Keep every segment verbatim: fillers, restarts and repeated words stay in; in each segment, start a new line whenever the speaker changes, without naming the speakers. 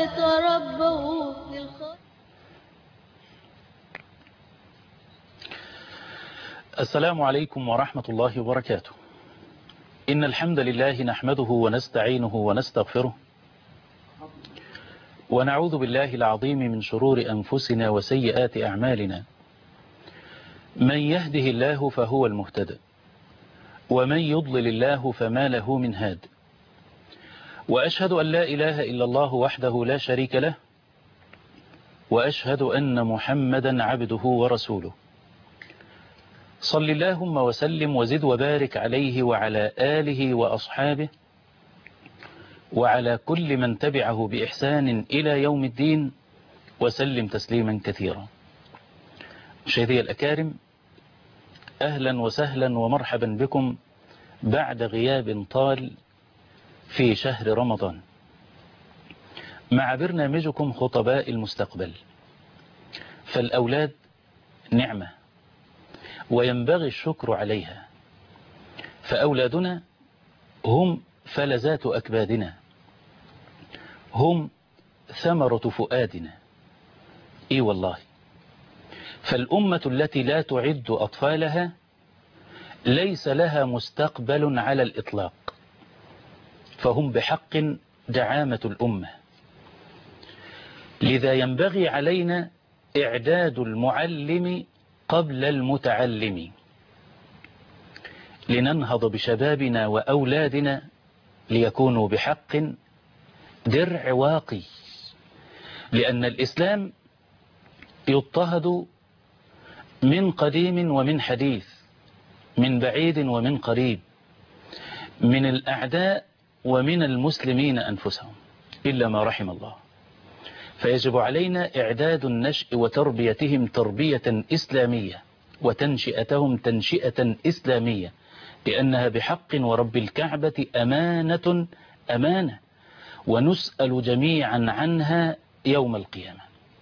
ويتربوا للخير.
السلام عليكم ورحمة الله وبركاته. إن الحمد لله نحمده ونستعينه ونستغفره ونعوذ بالله العظيم من شرور أنفسنا وسيئات أعمالنا. من يهده الله فهو المهتدى ومن يضلل الله فما له من هاد. وأشهد أن لا إله إلا الله وحده لا شريك له، وأشهد أن محمدا عبده ورسوله. صل اللهم وسلم وزد وبارك عليه وعلى آله وأصحابه وعلى كل من تبعه بإحسان إلى يوم الدين وسلم تسليما كثيرا. مشاهدي الأكارم، أهلا وسهلا ومرحبا بكم بعد غياب طال في شهر رمضان مع برنامجكم خطباء المستقبل. فالأولاد نعمة وينبغي الشكر عليها، فأولادنا هم فلذات أكبادنا، هم ثمرة فؤادنا. إي والله، فالأمة التي لا تعد أطفالها ليس لها مستقبل على الإطلاق، فهم بحق دعامة الأمة. لذا ينبغي علينا إعداد المعلم قبل المتعلم، لننهض بشبابنا وأولادنا ليكونوا بحق درع واقي. لأن الإسلام يضطهد من قديم ومن حديث، من بعيد ومن قريب، من الأعداء ومن المسلمين أنفسهم إلا ما رحم الله. فيجب علينا إعداد النشء وتربيتهم تربية إسلامية وتنشئتهم تنشئة إسلامية، لأنها بحق ورب الكعبة أمانة أمانة، ونسأل جميعا عنها يوم القيامة.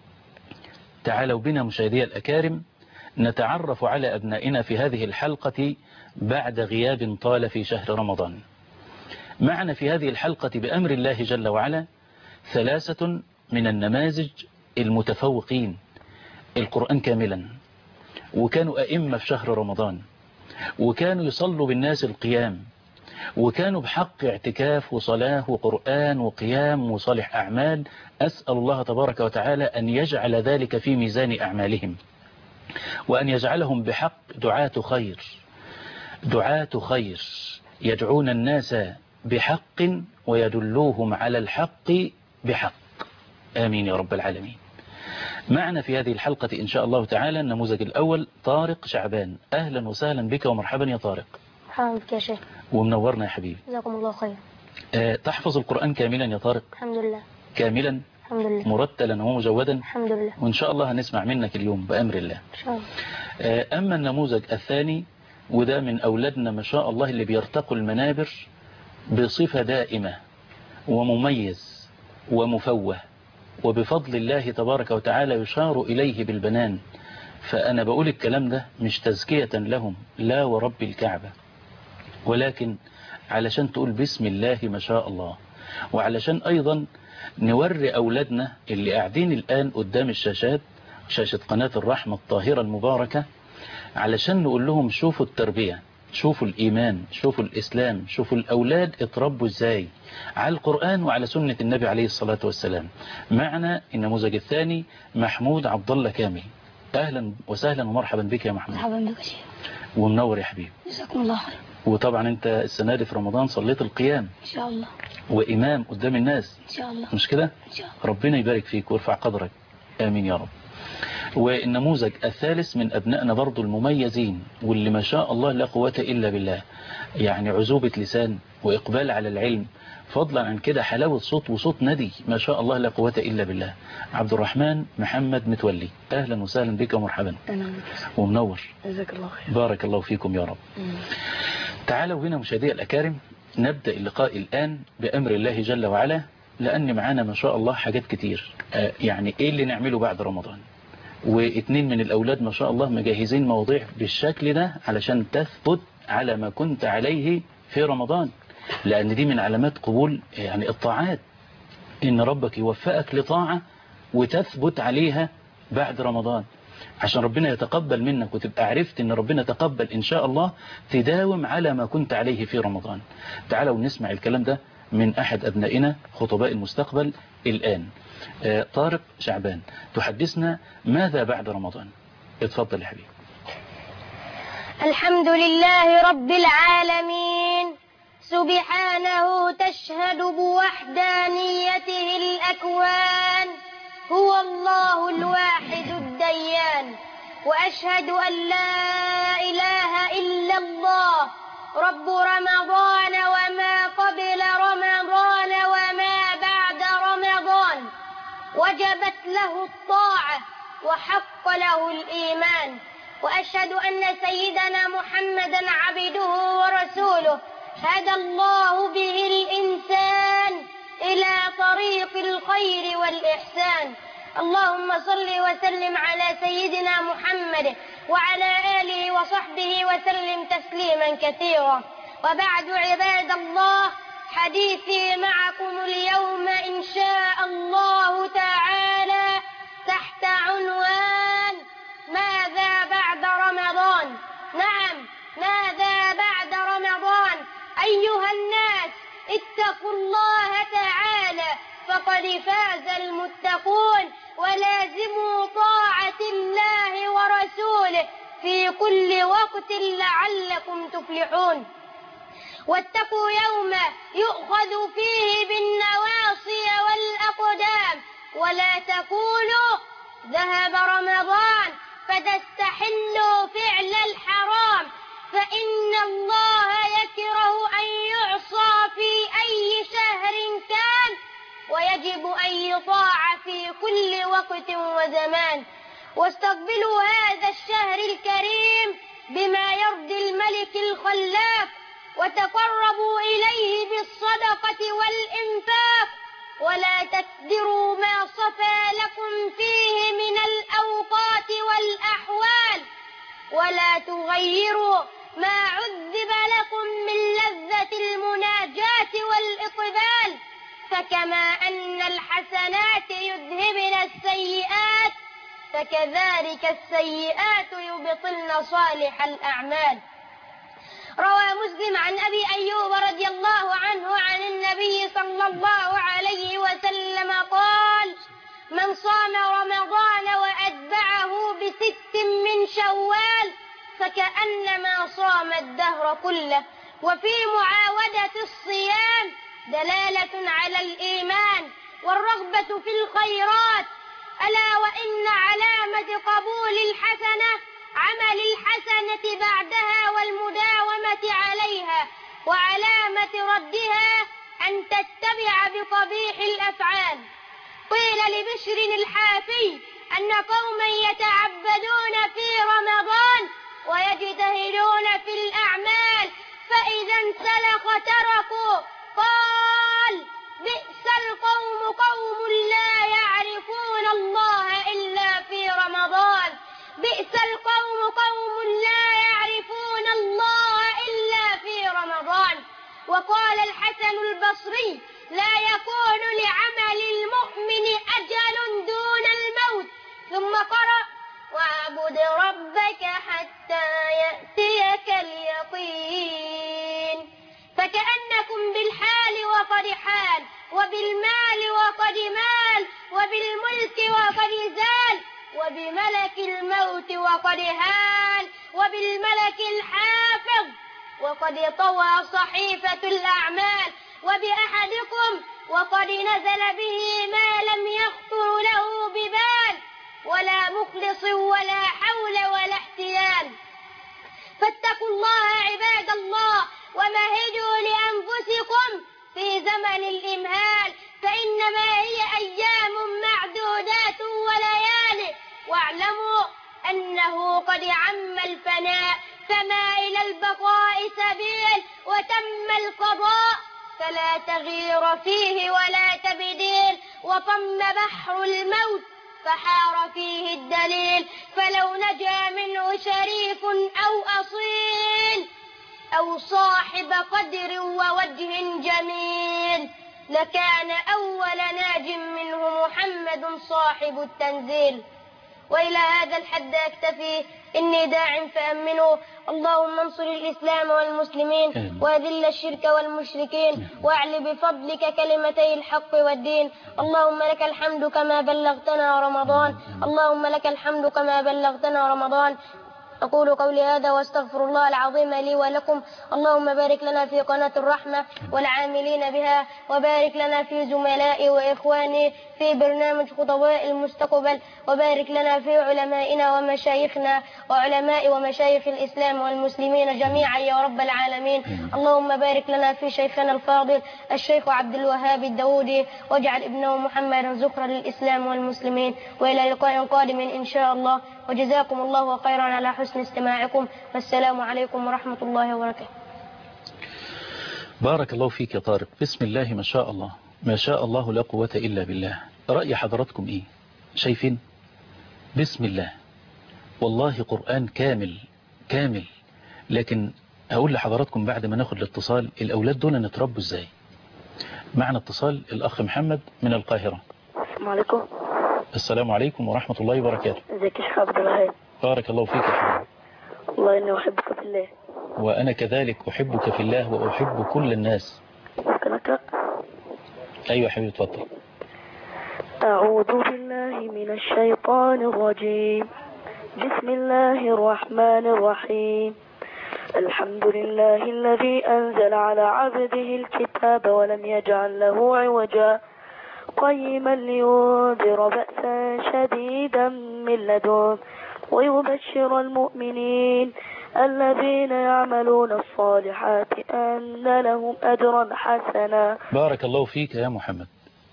تعالوا بنا مشاهدي الأكارم نتعرف على أبنائنا في هذه الحلقة بعد غياب طال في شهر رمضان. معنا في هذه الحلقة بأمر الله جل وعلا ثلاثة من النماذج المتفوقين القرآن كاملا، وكانوا أئمة في شهر رمضان، وكانوا يصلوا بالناس القيام، وكانوا بحق اعتكاف وصلاة وقرآن وقيام وصالح أعمال. أسأل الله تبارك وتعالى أن يجعل ذلك في ميزان أعمالهم، وأن يجعلهم بحق دعاة خير، دعاة خير يدعون الناس بحق ويدلوهم على الحق بحق. آمين يا رب العالمين. معنا في هذه الحلقة إن شاء الله تعالى النموذج الأول طارق شعبان. أهلا وسهلا بك ومرحبا يا طارق.
مرحبا بك يا شيخ.
ومنورنا يا حبيبي.
جزاكم الله خير.
أه تحفظ القرآن كاملا يا طارق؟
الحمد لله.
كاملا؟
الحمد لله.
مرتلا ومجودا؟
الحمد لله.
وإن شاء الله هنسمع منك اليوم بأمر الله
إن شاء الله.
أه أما النموذج الثاني، وده من أولادنا ما شاء الله اللي بيرتقوا المنابر بصفة دائمة ومميز ومفوه، وبفضل الله تبارك وتعالى يشار إليه بالبنان. فأنا بقول الكلام ده مش تزكية لهم، لا ورب الكعبة، ولكن علشان تقول بسم الله ما شاء الله، وعلشان أيضا نوري أولادنا اللي قاعدين الآن قدام الشاشات، شاشة قناة الرحمة الطاهرة المباركة، علشان نقول لهم شوفوا التربية، شوفوا الإيمان، شوفوا الإسلام، شوفوا الأولاد اتربوا إزاي على القرآن وعلى سنة النبي عليه الصلاة والسلام. معنا النموذج الثاني محمود عبد الله كامل. أهلا وسهلا ومرحبا بك يا محمود.
مرحبا بك يا شيخ.
ومنور يا حبيبي.
جزاكم الله خير.
وطبعا أنت السنة دي في رمضان صليت القيام
إن شاء الله.
وإمام قدام الناس
إن شاء الله.
مش كده؟
إن شاء الله.
ربنا يبارك فيك ويرفع قدرك. آمين يا رب. والنموذج الثالث من أبنائنا برضو المميزين، واللي ما شاء الله لا قوة إلا بالله، يعني عزوبة لسان وإقبال على العلم، فضلا عن كده حلاوة صوت وصوت ندي ما شاء الله لا قوة إلا بالله. عبد الرحمن محمد متولي. أهلا وسهلا بك ومرحبا.
أهلا بك.
ومنور.
جزاك الله خير.
بارك الله فيكم يا رب.
مم.
تعالوا هنا مشاهدي الأكارم نبدأ اللقاء الآن بأمر الله جل وعلا، لأن معانا ما شاء الله حاجات كتير. آه يعني إيه اللي نعمله بعد رمضان، واثنين من الأولاد ما شاء الله مجهزين مواضيع بالشكل ده علشان تثبت على ما كنت عليه في رمضان، لأن دي من علامات قبول يعني الطاعات. إن ربك يوفقك لطاعة وتثبت عليها بعد رمضان، عشان ربنا يتقبل منك وتبقى عرفت إن ربنا تقبل إن شاء الله، تداوم على ما كنت عليه في رمضان. تعالوا نسمع الكلام ده من أحد أبنائنا خطباء المستقبل الآن. آه طارق شعبان، تحدثنا ماذا بعد رمضان. اتفضل يا حبيبي.
الحمد لله رب العالمين، سبحانه تشهد بوحدانيته الأكوان، هو الله الواحد الديان. وأشهد أن لا إله إلا الله رب رمضان وما قبل رمضان وما بعد رمضان، وجبت له الطاعة وحق له الإيمان. وأشهد أن سيدنا محمدا عبده ورسوله، هدى الله به الإنسان إلى طريق الخير والإحسان. اللهم صل وسلم على سيدنا محمد وعلى آله وصحبه وسلم تسليما كثيرا. وبعد عباد الله، حديثي معكم اليوم إن شاء الله تعالى تحت عنوان ماذا بعد رمضان. نعم، ماذا بعد رمضان؟ أيها الناس، اتقوا الله تعالى فقد فاز المتقون، ولازموا طاعة الله ورسوله في كل وقت لعلكم تفلحون. واتقوا يوما يؤخذ فيه بالنواصي والأقدام، ولا تقولوا ذهب رمضان فتستحلوا فعل الحرام، فإن الله يكره أن يعصى في أي شهر كان، ويجب أن يطاع في كل وقت وزمان. واستقبلوا هذا الشهر الكريم بما يرضي الملك الخلاق، وتقربوا إليه بالصدقة والإنفاق، ولا تكدروا ما صفى لكم فيه من الأوقات والأحوال، ولا تغيروا ما عذب لكم من لذة المناجاة والإقبال. فكما أن الحسنات يذهبن السيئات، فكذلك السيئات يبطلن صالح الأعمال. روى مسلم عن أبي أيوب رضي الله عنه عن النبي صلى الله عليه وسلم قال: من صام رمضان وأتبعه بست من شوال فكأنما صام الدهر كله. وفي معاودة الصيام دلالة على الإيمان والرغبة في الخيرات، ألا وإن علامة قبول الحسنة عمل الحسنة بعدها والمداومة عليها، وعلامة ردها أن تتبع بقبيح الأفعال. قيل لبشر الحافي أن قوما يتعبدون في رمضان ويجتهدون في الأعمال، فإذا انسلخ تركوا. قال: بئس القوم قوم لا يعرفون الله إلا في رمضان. بئس القوم قوم لا يعرفون الله إلا في رمضان. وقال الحسن البصري: لا يكون لعمل المؤمن أجل دون الموت. ثم قرأ: واعبد ربك حتى يأتيك اليقين. فكأنكم بالحال وقد حال، وبالمال وقد مال، وبالملك وقد زال، وبملك الموت وقد هال، وبالملك الحافظ وقد طوى صحيفة الأعمال، وبأحدكم وقد نزل به ما لم يخطر له ببال، ولا مخلص ولا حول ولا احتيال. فاتقوا الله عباد الله، ومهدوا لأنفسكم في زمن الإمهال، فإنما هي أيام معدودات وليالي. واعلموا أنه قد عم الفناء، فما إلى البقاء سبيل، وتم القضاء فلا تغيير فيه ولا تبديل، وطم بحر الموت فحار فيه الدليل. فلو نجا منه شريف أو أصيل أو صاحب قدر ووجه جميل، لكان أول ناج منه محمد صاحب التنزيل. وإلى هذا الحد أكتفي، إني داع فأمنوا. اللهم انصر الإسلام والمسلمين وأذل الشرك والمشركين واعل بفضلك كلمتي الحق والدين. اللهم لك الحمد كما بلغتنا رمضان، اللهم لك الحمد كما بلغتنا رمضان. أقول قولي هذا واستغفر الله العظيم لي ولكم. اللهم بارك لنا في قناة الرحمة والعاملين بها، وبارك لنا في زملائي وإخواني في برنامج خطباء المستقبل، وبارك لنا في علمائنا ومشايخنا وعلماء ومشايخ الإسلام والمسلمين جميعا يا رب العالمين. اللهم بارك لنا في شيخنا الفاضل الشيخ عبد الوهاب الداودي، واجعل ابنه محمدا ذخرا للإسلام والمسلمين. وإلى لقاء قادم إن شاء الله، وجزاكم الله خيرا على حسن استماعكم، والسلام عليكم ورحمة الله وبركاته.
بارك الله فيك يا طارق. بسم الله ما شاء الله، ما شاء الله لا قوة إلا بالله. رأي حضراتكم إيه؟ شايفين؟ بسم الله، والله قرآن كامل كامل. لكن هقول لحضراتكم بعد ما ناخد الاتصال، الأولاد دول نتربوا إزاي؟ معنا اتصال الأخ محمد من القاهرة.
السلام عليكم.
السلام عليكم ورحمة الله وبركاته.
ازيك يا شيخ عبد الوهاب؟
بارك الله فيك يا حبيبي.
والله إني أحبك في الله.
وأنا كذلك أحبك في الله وأحب كل الناس.
ممكن أقرأ؟
أيوة حبيبي اتفضل.
أعوذ بالله من الشيطان الرجيم، بسم الله الرحمن الرحيم. الحمد لله الذي أنزل على عبده الكتاب ولم يجعل له عوجا قيما لينذر بأسا شديدا من لدنه ويبشر المؤمنين الذين يعملون الصالحات أن لهم أجرا حسنا.
بارك الله فيك يا محمد.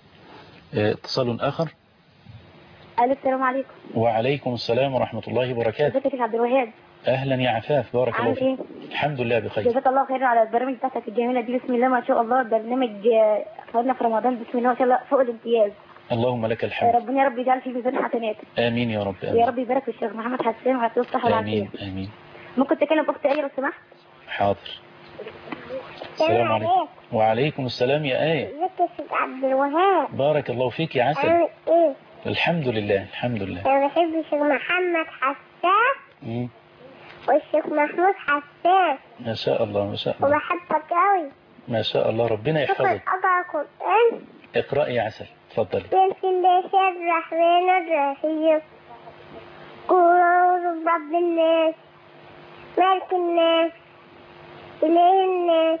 اتصال آخر.
ألو السلام عليكم.
وعليكم السلام ورحمة الله وبركاته.
ازيك يا شيخ عبد الوهاب؟
أهلا يا عفاف، بارك الله فيك. الحمد لله بخير.
جزاك الله خير على البرامج بتاعتك الجميلة دي. بسم الله ما شاء الله، برنامج خدنا في رمضان بسم الله ما شاء الله فوق الامتياز.
اللهم لك الحمد.
ربنا يا رب يجعل في ميزان حسناتك.
آمين يا رب. آمين.
يا رب يبارك في الشيخ محمد حسان وعطيه الصحة والعافية.
آمين آمين.
ممكن تكلم أختي آية لو سمحت؟
حاضر. السلام عليكم. وعليكم السلام يا آية.
ازيك يا شيخ عبد الوهاب؟
بارك الله فيك يا عسل.
عامل ايه؟
الحمد لله الحمد لله.
انا بحب الشيخ محمد حسان
مم.
والشيخ محمود حسان.
ما شاء الله ما شاء الله.
وبحبك قوي.
ما شاء الله، ربنا
ممكن
يحفظك.
اقرا القرآن؟
اقرأي يا عسل اتفضلي.
بسم الله الرحمن الرحيم. قل أعوذ برب الناس ملك الناس إله الناس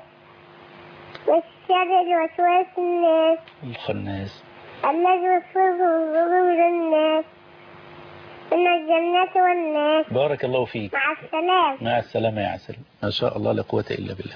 من شر الوسواس الناس
الخناس
الذي يوسوس في صدور الناس من الجنة والناس.
بارك الله فيك.
مع السلامة.
مع السلامة يا عسل. ما شاء الله لا قوة إلا بالله.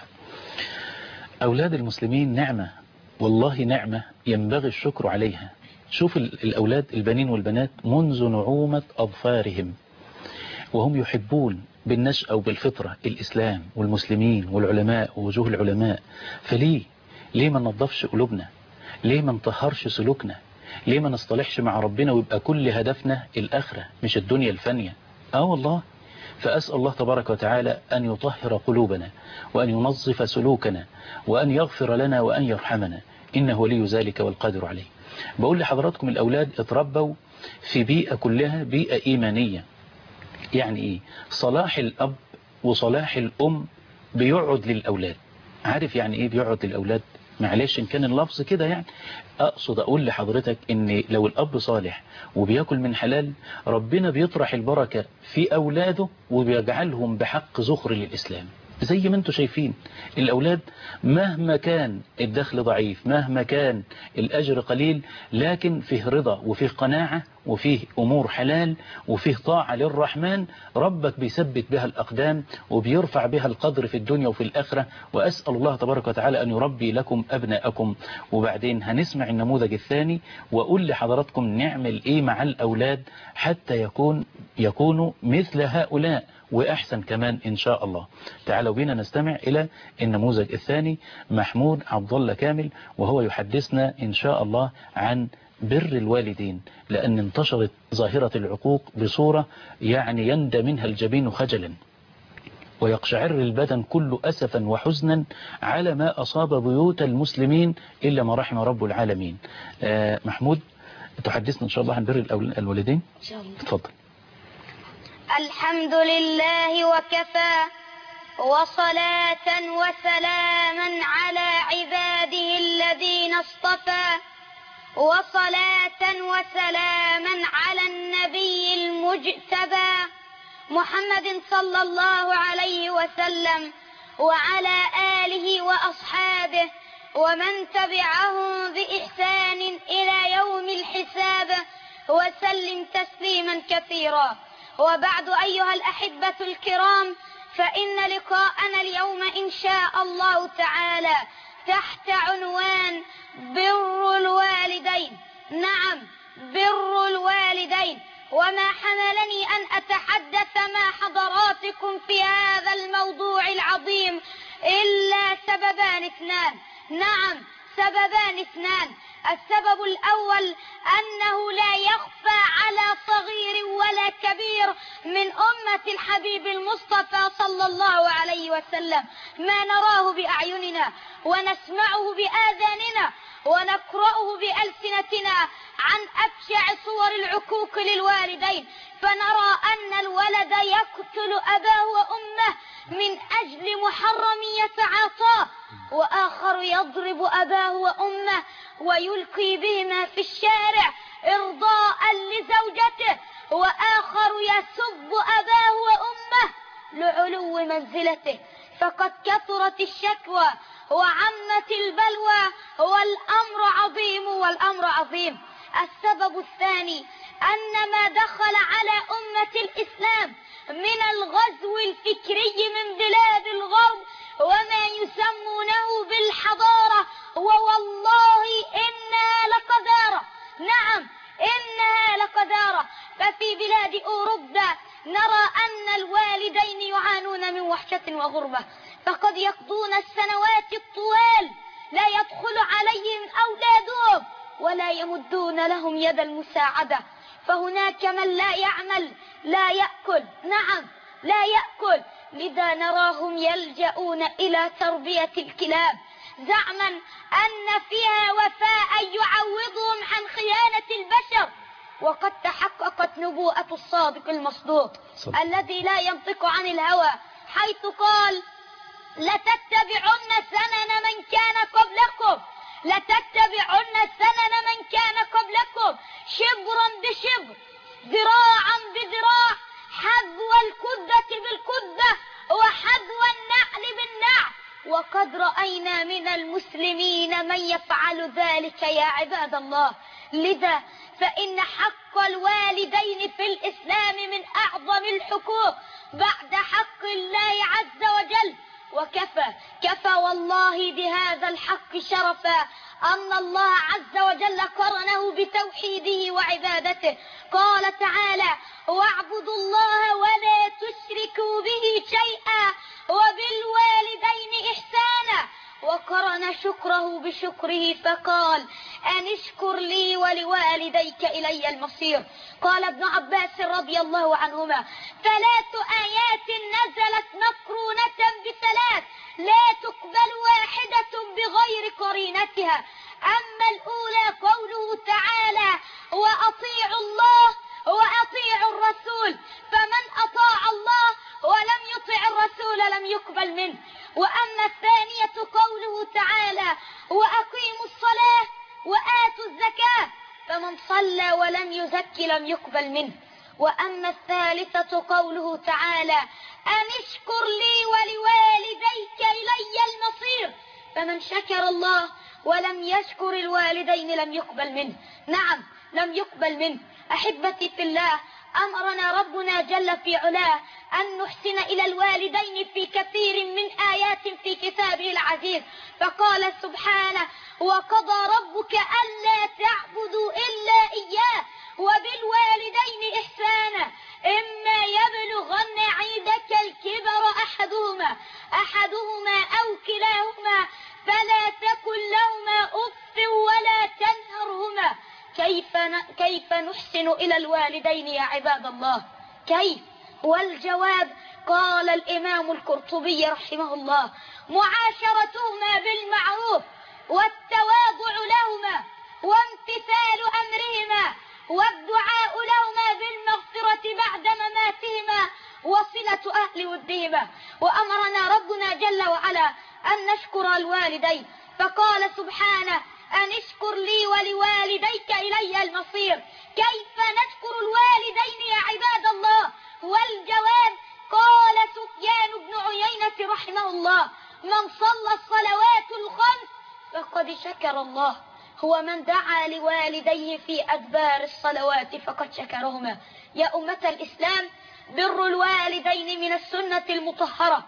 أولاد المسلمين نعمة، والله نعمة ينبغي الشكر عليها. شوف الأولاد البنين والبنات منذ نعومة أظفارهم وهم يحبون بالنشأة وبالفطرة الإسلام والمسلمين والعلماء ووجوه العلماء. فليه ليه ما ننظفش قلوبنا؟ ليه ما نطهرش سلوكنا؟ ليه ما نصطلحش مع ربنا ويبقى كل هدفنا الآخرة مش الدنيا الفانية؟ آه والله. فأسأل الله تبارك وتعالى أن يطهر قلوبنا وأن ينظف سلوكنا وأن يغفر لنا وأن يرحمنا، إنه ولي ذلك والقادر عليه. بقول لحضراتكم الأولاد اتربوا في بيئة كلها بيئة إيمانية. يعني إيه؟ صلاح الأب وصلاح الأم بيقعد للأولاد. عارف يعني إيه بيقعد للأولاد؟ معلش إن كان اللفظ كده، يعني أقصد أقول لحضرتك إن لو الأب صالح وبيأكل من حلال، ربنا بيطرح البركة في أولاده وبيجعلهم بحق ذخر للإسلام. زي ما انتم شايفين الأولاد مهما كان الدخل ضعيف، مهما كان الأجر قليل، لكن فيه رضا وفيه قناعة وفيه أمور حلال وفيه طاعة للرحمن، ربك بيثبت بها الأقدام وبيرفع بها القدر في الدنيا وفي الآخرة. وأسأل الله تبارك وتعالى أن يربي لكم أبناءكم. وبعدين هنسمع النموذج الثاني وأقول لحضراتكم نعمل إيه مع الأولاد حتى يكون يكونوا مثل هؤلاء وأحسن كمان إن شاء الله. تعالوا بينا نستمع إلى النموذج الثاني. محمود عبد الله كامل وهو يحدثنا إن شاء الله عن بر الوالدين، لأن انتشرت ظاهرة العقوق بصورة يعني يندى منها الجبين خجلا. ويقشعر البدن كله أسفا وحزنا على ما أصاب بيوت المسلمين إلا ما رحم رب العالمين. آه محمود تحدثنا إن شاء الله عن بر الأول- الوالدين.
إن شاء الله.
تفضل.
الحمد لله وكفى، وصلاة وسلاما على عباده الذين اصطفى، وصلاة وسلاما على النبي المجتبى محمد صلى الله عليه وسلم، وعلى آله وأصحابه ومن تبعهم بإحسان إلى يوم الحساب، وسلم تسليما كثيرا. وبعد أيها الأحبة الكرام، فإن لقاءنا اليوم إن شاء الله تعالى تحت عنوان بر الوالدين. نعم، بر الوالدين. وما حملني أن أتحدث مع حضراتكم في هذا الموضوع العظيم إلا سببان اثنان. نعم، سببان اثنان. السبب الأول أنه لا يخفى على صغير ولا كبير من أمة الحبيب المصطفى صلى الله عليه وسلم ما نراه بأعيننا ونسمعه بآذاننا ونقرأه بألسنتنا عن أبشع صور العقوق للوالدين، فنرى أن الولد يقتل أباه وأمه من أجل محرم يتعاطاه، وآخر يضرب أباه وأمه ويلقي بهما في الشارع إرضاء لزوجته، وآخر يسب أباه وأمه لعلو منزلته. فقد كثرت الشكوى وعمت البلوى، والأمر عظيم والأمر عظيم. السبب الثاني أن ما دخل على أمة الإسلام من الغزو الفكري من بلاد الغرب وما يسمونه بالحضارة، ووالله إنها لقذارة. نعم، إنها لقذارة. ففي بلاد أوروبا نرى أن الوالدين يعانون من وحشة وغربة، فقد يقضون السنوات الطوال لا يدخل عليهم أولادهم ولا يمدون لهم يد المساعدة. فهناك من لا يعمل لا يأكل. نعم، لا يأكل. لذا نراهم يلجؤون إلى تربية الكلاب زعما أن فيها وفاء يعوضهم عن خيانة البشر. وقد تحققت نبوءة الصادق المصدوق الذي لا ينطق عن الهوى، حيث قال: لتتبعن سنن من كان قبلكم، لتتبعن سنن من كان قبلكم شبرا بشبر، ذراعا بذراع، حذو الكدة بالكدة وحذو النعل بالنعل. وقد رأينا من المسلمين من يفعل ذلك يا عباد الله. لذا فإن حق الوالدين في الإسلام من أعظم الحقوق بعد حق الله عز وجل. وكفى كفى والله بهذا الحق شرفا أن الله عز وجل قرنه بتوحيده وعبادته. قال تعالى: واعبدوا الله ولا تشركوا به شيئا وبالوالدين إحسانا، وقرن شكره بشكره فقال: أن اشكر لي ولوالديك إلي المصير. قال ابن عباس رضي الله عنهما: ثلاث آيات نزلت مقرونة بثلاث لا تقبل واحدة بغير قرينتها. أما الأولى قوله تعالى: وأطيعوا الله وأطيعوا الرسول، فمن أطاع الله ولم يطع الرسول لم يقبل منه. وأما الثانية قوله تعالى: وأقيموا الصلاة وآتوا الزكاة، فمن صلى ولم يزك لم يقبل منه. وأما الثالثة قوله تعالى: أن اشكر لي ولوالديك إلي المصير، فمن شكر الله ولم يشكر الوالدين لم يقبل منه. نعم، لم يقبل منه. أحبتي في الله، أمرنا ربنا جل في علاه أن نحسن إلى الوالدين في كثير من آيات في كتابه العزيز، فقال سبحانه: وقضى ربك ألا تعبدوا إلا إياه وبالوالدين إحسانا إما يبلغن عندك الكبر أحدهما أحدهما أو كلاهما فلا تقل لهما أف ولا تنهرهما. كيف كيف نحسن إلى الوالدين يا عباد الله؟ كيف
والجواب قال الإمام القرطبي رحمه الله: معاشرتهما بالمعروف والتواضع لهما وامتثال أمرهما والدعاء لهما بالمغفرة بعد مماتهما وصلة أهل ودهما. وأمرنا ربنا جل وعلا أن نشكر الوالدين، فقال سبحانه: أن اشكر لي ولوالديك إلي المصير. كيف نشكر الوالدين يا عباد الله؟ والجواب قال سفيان بن عيينة رحمه الله: من صلى الصلوات الخمس فقد شكر الله، هو من دعا لوالديه في أدبار الصلوات فقد شكرهما. يا أمة الإسلام، بر الوالدين من السنة المطهرة،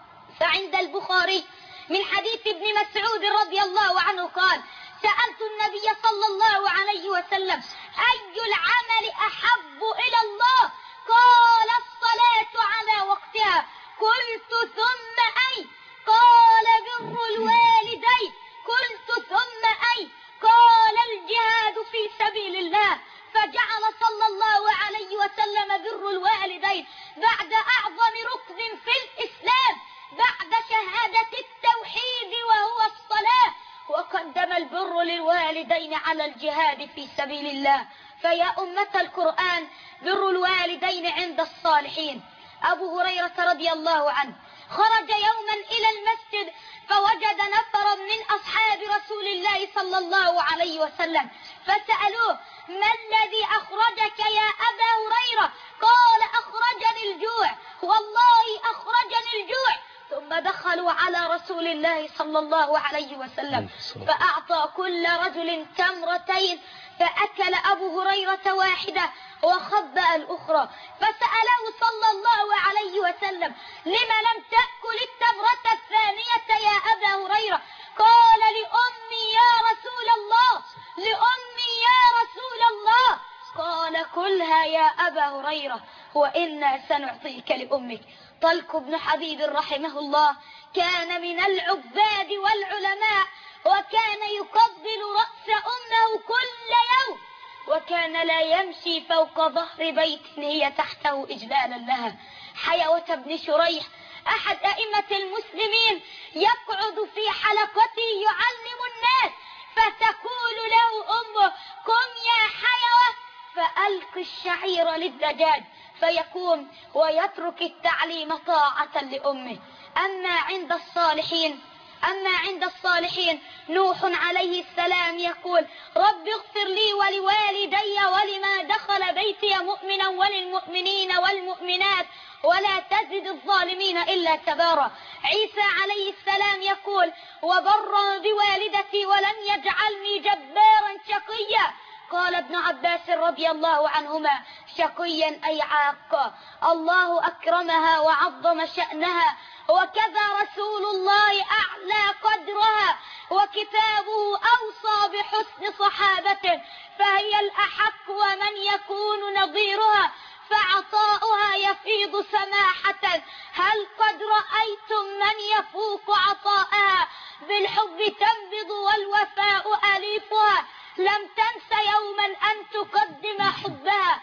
فعند البخاري من حديث ابن مسعود رضي الله عنه قال: سألت النبي صلى الله عليه وسلم: أي العمل أحب إلى الله؟ قال: الصلاة على وقتها. قلت: ثم أي؟ قال: بر الوالدين. قلت: ثم أي؟ قال: الجهاد في سبيل الله. فجعل صلى الله عليه وسلم بر الوالدين بعد أعظم ركن في الإسلام بعد شهادة التوحيد وهو الصلاة، وقدم البر للوالدين على الجهاد في سبيل الله. فيا أمة القرآن، بر الوالدين عند الصالحين. أبو هريرة رضي الله عنه خرج يوما إلى المسجد فوجد نفرا من أصحاب رسول الله صلى الله عليه وسلم، فسألوه: ما الذي أخرجك يا أبا هريرة؟ قال: أخرجني الجوع، والله أخرجني الجوع. ثم دخلوا على رسول الله صلى الله عليه وسلم فأعطى كل رجل تمرتين، فأكل أبو هريرة واحدة وخبأ الأخرى. فسأله صلى الله عليه وسلم: لم لم تأكل التمرة الثانية يا أبا هريرة؟ قال: لأمي يا رسول الله، لأمي يا رسول الله. قال: كلها يا أبا هريرة وإنا سنعطيك لأمك. طلق بن حبيب رحمه الله كان من العباد والعلماء، وكان يقبل رأس أمه كل يوم، وكان لا يمشي فوق ظهر بيت هي تحته إجلالا لها. حيوة بن شريح أحد أئمة المسلمين يقعد في حلقته يعلم الناس، فتقول له أمه: قم يا حيوة فألق الشعير للدجاج، فيقوم ويترك التعليم طاعة لأمه. أما عند الصالحين أما عند الصالحين نوح عليه السلام يقول: رب اغفر لي ولوالدي ولما دخل بيتي مؤمنا وللمؤمنين والمؤمنات ولا تزد الظالمين إلا تبارا. عيسى عليه السلام يقول: وبرا بوالدتي ولم يجعلني جبارا شقيا. قال ابن عباس رضي الله عنهما: شقيا أي عاق. الله أكرمها وعظم شأنها، وكذا رسول الله أعلى قدرها، وكتابه أوصى بحسن صحابته، فهي الأحق ومن يكون نظيرها، فعطاؤها يفيض سماحة. هل قد رأيتم من يفوق عطاءها؟ بالحب تنبض والوفاء أليفها، لم تنس يوما أن تقدم حبها،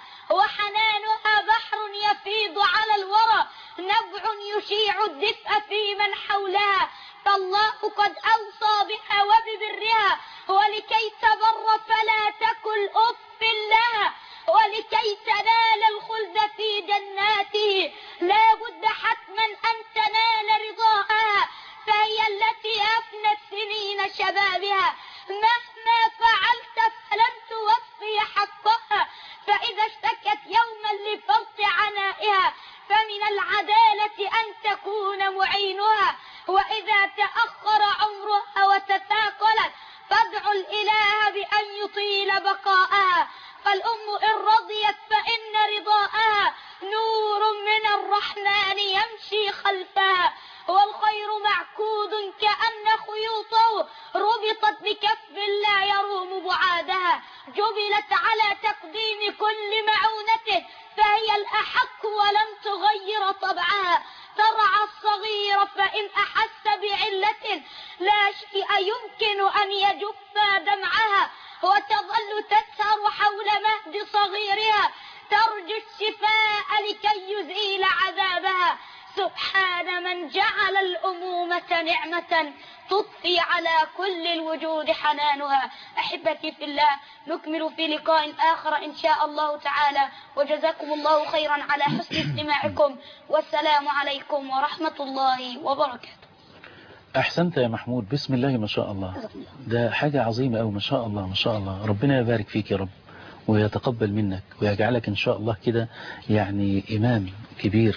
وحنانها بحر يفيض على الورى، نبع يشيع الدفء في من حولها. فالله قد أوصى بها وببرها، ولكي تبر فلا تكل أف لها، ولكي تنال الخلد في جناته لا بد حتما أن تنال رضاءها، فهي التي أفنت سنين شبابها، مهما فعلت فلن توفي حقها، فإذا اشتكت يوما لفرط عنائها فمن العدالة أن تكون معينها، وإذا تأخر عمرها وتثاقلت فادعوا الإله بأن يطيل بقاءها. فالأم إن رضيت فإن رضاءها نور من الرحمن يمشي خلفها، والخير معقود كأن خيوطه ربطت بكف لا يروم بعادها، جبلت على تقديم كل معونته، فهي الأحق ولم تغير طبعها. ترعى الصغير فإن أحس بعلة لا شيء يمكن أن يجف دمعها، وتظل تسهر حول مهد صغيرها ترجو الشفاء لكي يزيل عذابها. سبحان من جعل الأمومة نعمة تضفي على كل الوجود حنانها. أحبتي في الله، نكمل في لقاء آخر إن شاء الله تعالى، وجزاكم الله خيرا على حسن استماعكم، والسلام عليكم ورحمة الله وبركاته.
أحسنت يا محمود، بسم الله ما شاء الله، ده حاجة عظيمة أوي، ما شاء الله ما شاء الله. ربنا يبارك فيك يا رب ويتقبل منك ويجعلك إن شاء الله كده يعني إمام كبير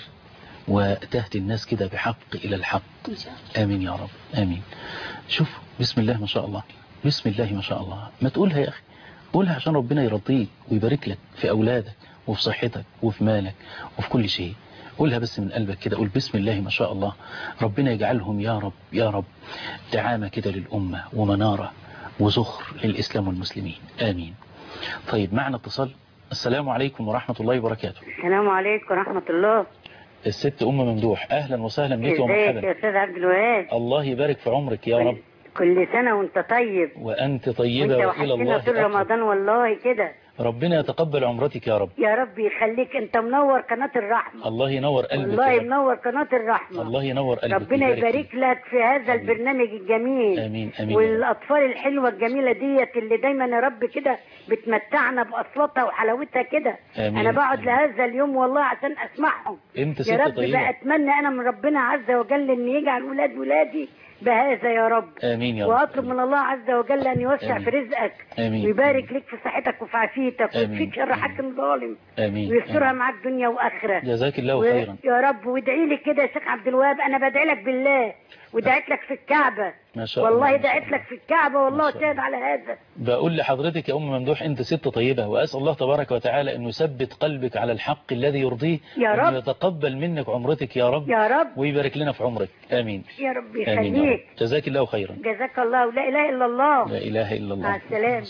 وتهدي الناس كده بحق إلى الحق. آمين يا رب آمين. شوف بسم الله ما شاء الله، بسم الله ما شاء الله. ما تقولها يا أخي، قولها عشان ربنا يرضيك ويبارك لك في أولادك وفي صحتك وفي مالك وفي كل شيء. قولها بس من قلبك كده، قول بسم الله ما شاء الله. ربنا يجعلهم يا رب يا رب دعامة كده للأمة ومنارة وزخر للإسلام والمسلمين. آمين. طيب معنا اتصال. السلام عليكم ورحمة الله وبركاته.
السلام عليكم ورحمة الله.
الست أم ممدوح، أهلا وسهلا بك ومرحبا.
ازيك يا أستاذ عبد الوهاب؟
الله يبارك في عمرك يا رب.
كل سنة وانت طيب.
وأنت طيبة وإلى الله
طول رمضان والله كده.
ربنا يتقبل عمرتك يا رب.
يا رب يخليك، انت منور قناة الرحمة.
الله ينور قلبك.
والله منور قناة الرحمة.
الله ينور قلبك.
ربنا يبارك لك في هذا أمين. البرنامج الجميل.
امين امين.
والاطفال الحلوة الجميلة ديت اللي دايما يا رب كده بتمتعنا باصواتها وحلاوتها كده. انا بقعد لهذا اليوم والله عشان اسمعهم.
انت ست
يا رب
طيبة.
بقى اتمنى انا من ربنا عز وجل ان يجعل ولاد ولادي بهذا يا رب.
آمين يا رب.
وأطلب من الله عز وجل أن يوسع
آمين.
في رزقك.
آمين.
ويبارك لك في صحتك وفي عافيتك ويكفيك شر حاكم ظالم.
آمين.
ويسترها معاك دنيا وآخرة.
جزاك الله
و...
خيرا
يا رب. وادعي لي كده يا شيخ عبد الوهاب، أنا بدعي لك بالله ودعيت لك في الكعبة.
ما شاء الله.
والله دعيت لك في الكعبة والله شاهد على هذا.
بقول لحضرتك يا أم ممدوح أنت ست طيبة، وأسأل الله تبارك وتعالى أنه يثبت قلبك على الحق الذي يرضيه
يا رب.
وأنه يتقبل منك عمرتك يا رب.
يا رب.
ويبارك لنا في عمرك. آمين
يا رب
آمين يا رب.
يخليك.
جزاك الله خيرا.
جزاك الله. لا إله إلا الله.
لا إله إلا الله.
مع السلامة.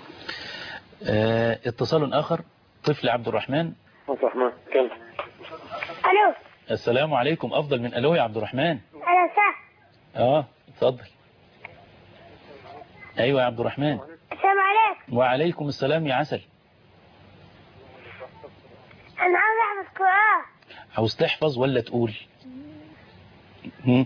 آه اتصال آخر. طفل عبد الرحمن.
عبد الرحمن كم؟
الو.
السلام عليكم. أفضل من ألو يا عبد الرحمن.
انا صح.
اه اتفضل. ايوه يا عبد الرحمن.
السلام عليكم.
وعليكم السلام يا عسل.
انا عاوز احفظ قرآن.
عاوز تحفظ ولا تقول؟ هم؟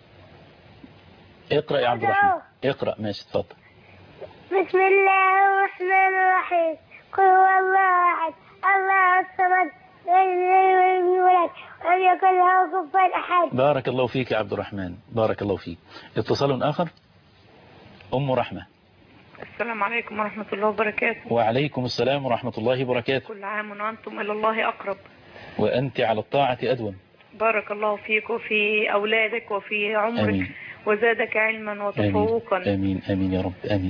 اقرأ يا عبد الرحمن. اقرأ ماشي اتفضل.
بسم الله الرحمن الرحيم. قل هو الله احد الله الصمد لم يلد ولم يولد ولم يكن له كفوا احد.
بارك الله فيك يا عبد الرحمن، بارك الله فيك. اتصال آخر. أم رحمة.
السلام عليكم ورحمة الله وبركاته.
وعليكم السلام ورحمة الله وبركاته.
كل عام وأنتم إلى الله أقرب.
وأنت على الطاعة أدوم.
بارك الله فيك وفي أولادك وفي عمرك.
آمين.
وزادك علما وتفوقا.
آمين آمين, آمين يا رب آمين.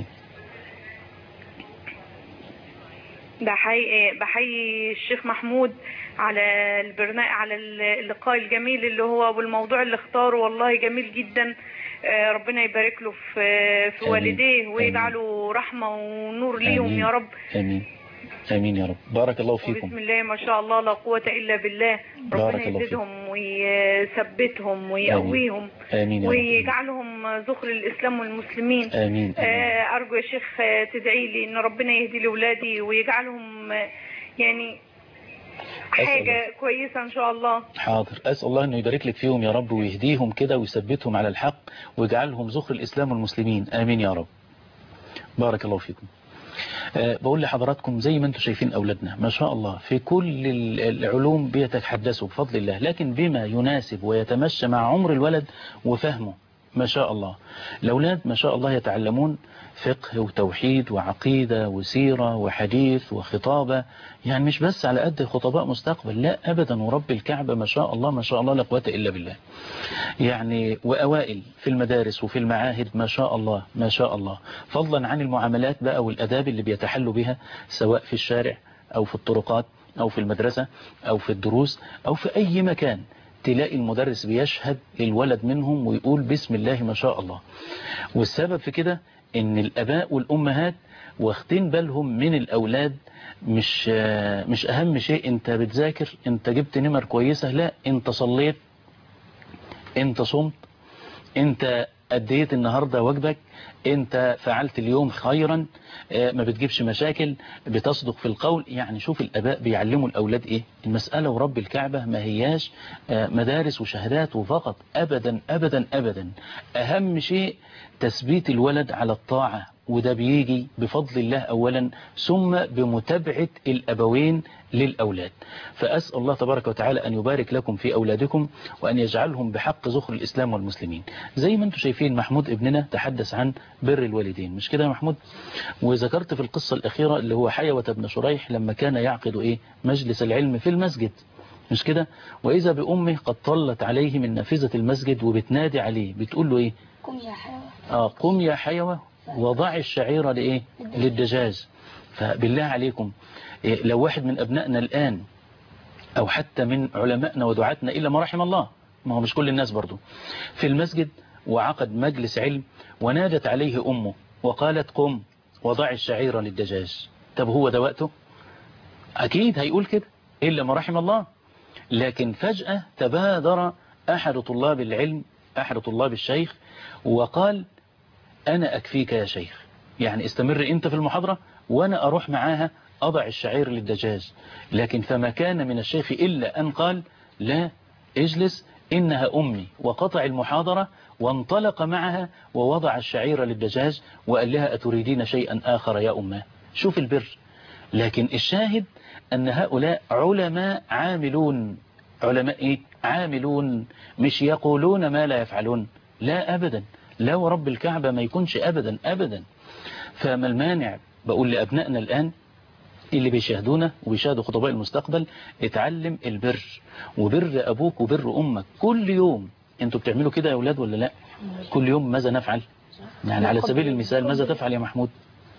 بحيي بحيي الشيخ محمود على البرنامج، على اللقاء الجميل اللي هو والموضوع اللي اختاره، والله جميل جدا. ربنا يبارك له في في والديه ويجعله رحمة ونور ليهم يا رب.
آمين آمين يا رب. بارك الله فيكم.
بسم الله ما شاء الله لا قوة إلا بالله. ربنا يزيدهم ويثبتهم ويقويهم.
آمين يا رب.
ويجعلهم ذخر الإسلام والمسلمين.
آمين.
آه أرجو يا شيخ تدعي لي إن ربنا يهدي لأولادي ويجعلهم يعني حاجة كويسة إن شاء الله.
حاضر. أسأل الله أنه يبارك لك فيهم يا رب ويهديهم كده ويثبتهم على الحق ويجعلهم ذخر الإسلام والمسلمين. آمين يا رب. بارك الله فيكم. أه بقول لحضراتكم زي ما انتم شايفين أولادنا ما شاء الله في كل العلوم بيتحدثوا بفضل الله، لكن بما يناسب ويتمشى مع عمر الولد وفهمه. ما شاء الله الأولاد ما شاء الله يتعلمون فقه وتوحيد وعقيدة وسيرة وحديث وخطابة، يعني مش بس على قد خطباء مستقبل، لا أبدا. ورب الكعبة ما شاء الله ما شاء الله لا قوة إلا بالله، يعني وأوائل في المدارس وفي المعاهد ما شاء الله ما شاء الله، فضلا عن المعاملات بقى والأداب اللي بيتحلوا بها سواء في الشارع أو في الطرقات أو في المدرسة أو في الدروس أو في أي مكان. تلاقي المدرس بيشهد للولد منهم ويقول بسم الله ما شاء الله. والسبب في كده ان الاباء والامهات واخدين بالهم من الاولاد، مش مش اهم شيء انت بتذاكر، انت جبت نمر كويسة، لا انت صليت، انت صمت، انت أديت النهاردة واجبك، انت فعلت اليوم خيرا، ما بتجيبش مشاكل، بتصدق في القول. يعني شوف الآباء بيعلموا الأولاد إيه. المسألة ورب الكعبة ما هياش مدارس وشهادات وفقط، أبدا أبدا أبدا. أهم شيء تثبيت الولد على الطاعة، وده بيجي بفضل الله أولا ثم بمتابعة الأبوين للأولاد. فأسأل الله تبارك وتعالى أن يبارك لكم في أولادكم وأن يجعلهم بحق ذخر الإسلام والمسلمين. زي ما انتم شايفين محمود ابننا تحدث عن بر الوالدين، مش كده يا محمود؟ وذكرت في القصة الأخيرة اللي هو حيوة بن شريح لما كان يعقد إيه مجلس العلم في المسجد، مش كده؟ وإذا بأمه قد طلت عليه من نافذة المسجد وبتنادي عليه، بتقول له إيه؟
قم يا حيوة.
آه قم يا حيوة وضع الشعيرة لإيه؟ للدجاج. فبالله عليكم إيه لو واحد من أبنائنا الآن أو حتى من علمائنا ودعاتنا إلا ما رحم الله، ما هو مش كل الناس برضو، في المسجد وعقد مجلس علم ونادت عليه أمه وقالت قم وضع الشعيرة للدجاج، طب هو ده وقته؟ أكيد هيقول كده إلا ما رحم الله. لكن فجأة تبادر أحد طلاب العلم، أحد طلاب الشيخ، وقال أنا أكفيك يا شيخ، يعني استمر أنت في المحاضرة وأنا أروح معاها أضع الشعير للدجاج. لكن فما كان من الشيخ إلا أن قال لا اجلس إنها أمي، وقطع المحاضرة وانطلق معها ووضع الشعير للدجاج وقال لها أتريدين شيئا آخر يا أمه. شوف البر. لكن الشاهد أن هؤلاء علماء عاملون. علماء إيه؟ عاملون، مش يقولون ما لا يفعلون، لا أبدا، لا ورب الكعبة ما يكونش أبدا أبدا. فما المانع؟ بقول لأبنائنا الآن اللي بيشاهدونا وبيشاهدوا خطباء المستقبل، اتعلم البر، وبر أبوك وبر أمك كل يوم. انتوا بتعملوا كده يا أولاد ولا لا؟ كل يوم ماذا نفعل؟ يعني على سبيل المثال ماذا تفعل يا محمود؟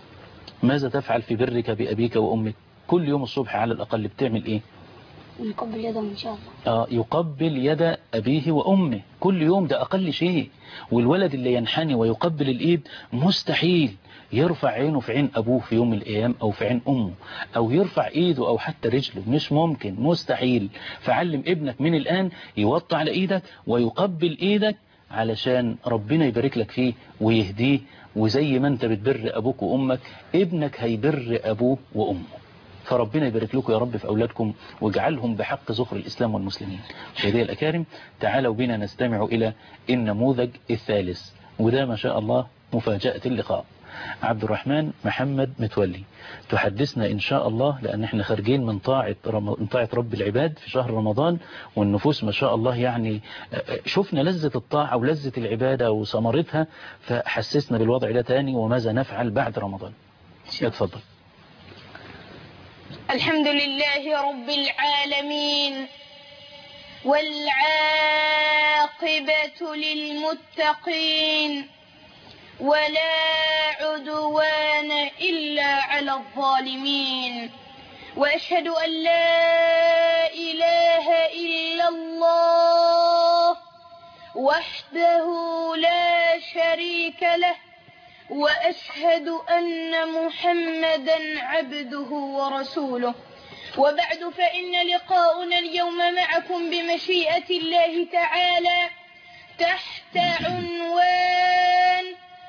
ماذا تفعل في برك بأبيك وأمك؟ كل يوم الصبح على الأقل بتعمل إيه؟
يقبل يدهم إن شاء الله.
آه يقبل يد أبيه وأمه كل يوم، ده أقل شيء. والولد اللي ينحني ويقبل الإيد مستحيل يرفع عينه في عين أبوه في يوم من الأيام أو في عين أمه، أو يرفع إيده أو حتى رجله، مش ممكن، مستحيل. فعلم ابنك من الآن يوطي على إيدك ويقبل إيدك علشان ربنا يبارك لك فيه ويهديه. وزي ما أنت بتبر أبوك وأمك ابنك هيبر أبوه وأمه. فربنا يبارك لكم يا رب في أولادكم واجعلهم بحق ذخر الإسلام والمسلمين. مشاهدينا الأكارم، تعالوا بنا نستمع إلى النموذج الثالث، وده ما شاء الله مفاجأة اللقاء. عبد الرحمن محمد متولي تحدثنا إن شاء الله، لأن احنا خارجين من طاعة من طاعة رب العباد في شهر رمضان، والنفوس ما شاء الله يعني شفنا لذة الطاعة ولذة العبادة وثمرتها، فحسسنا بالوضع ده تاني وماذا نفعل بعد رمضان. اتفضل.
الحمد لله رب العالمين، والعاقبة للمتقين، ولا عدوان إلا على الظالمين، وأشهد أن لا إله إلا الله وحده لا شريك له، وأشهد أن محمدا عبده ورسوله. وبعد، فإن لقاؤنا اليوم معكم بمشيئة الله تعالى تحت عنوان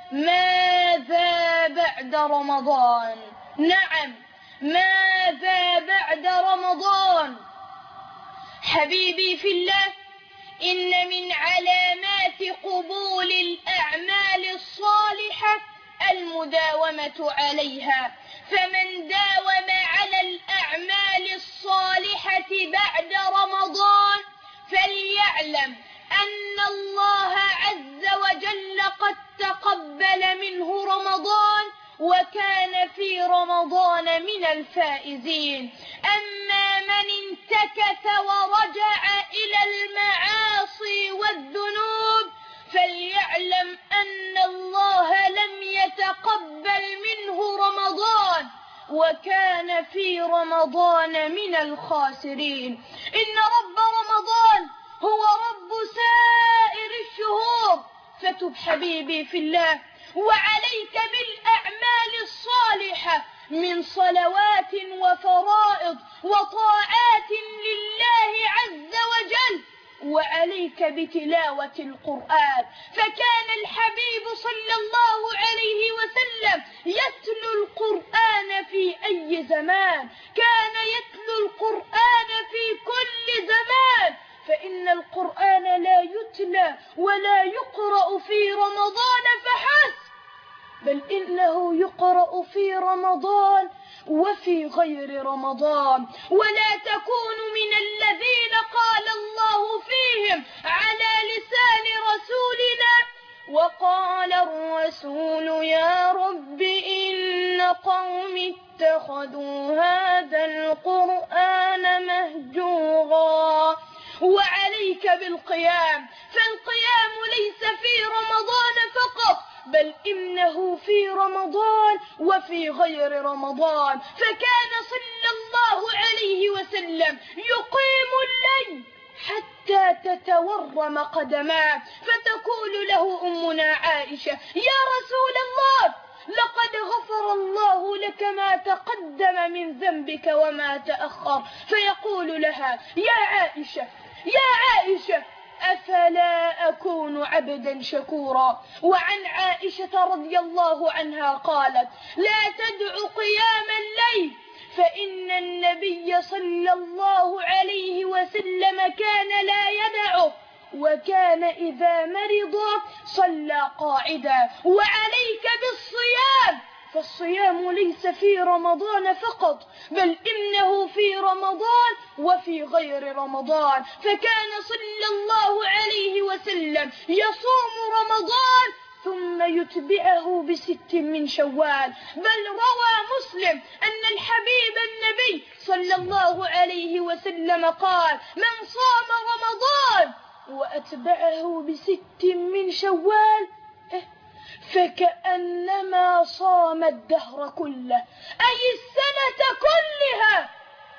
ماذا بعد رمضان؟ نعم، ماذا بعد رمضان؟ حبيبي في الله، إن من علامات قبول الأعمال الصالحة المداومة عليها، فمن داوم على الأعمال الصالحة بعد رمضان فليعلم أن الله عز وجل قد تقبل منه رمضان وكان في رمضان من الفائزين. أما من انتكث ورجع إلى المعاصي والذنوب فليعلم أن الله لم يتقبل منه رمضان وكان في رمضان من الخاسرين. إن رب رمضان هو رب سائر الشهور، فتب حبيبي في الله، وعليك بالأعمال الصالحة من صلوات وفرائض وطاعات لله عز وجل،
وعليك بتلاوة القرآن. فكان الحبيب صلى الله عليه وسلم يتلو القرآن في أي زمان، كان يتلو القرآن في كل زمان، فإن القرآن لا يتلى ولا يقرأ في رمضان فحسب، بل إنه يقرأ في رمضان وفي غير رمضان. ولا تكونوا من الذين قال الله فيهم على لسان رسولنا: وقال الرسول يا رب إن قوم اتخذوا هذا القرآن مهجورا. وعليك بالقيام، فالقيام ليس في رمضان فقط، بل إنه في رمضان وفي غير رمضان. فكان صلى الله عليه وسلم يقيم الليل حتى تتورم قدماه، فتقول له أمنا عائشة: يا رسول الله، لقد غفر الله لك ما تقدم من ذنبك وما تأخر. فيقول لها: يا عائشة يا عائشة أفلا أكون عبدا شكورا. وعن عائشة رضي الله عنها قالت: لا تدع قيام الليل، فإن النبي صلى الله عليه وسلم كان لا يدعه، وكان إذا مرض صلى قاعدا. وعليك بالصيام، فالصيام ليس في رمضان فقط، بل إنه في رمضان وفي غير رمضان. فكان صلى الله عليه وسلم يصوم رمضان ثم يتبعه بست من شوال. بل روى مسلم أن الحبيب النبي صلى الله عليه وسلم قال: من صام رمضان وأتبعه بست من شوال فكأنما صام الدهر كله، أي السنة كلها،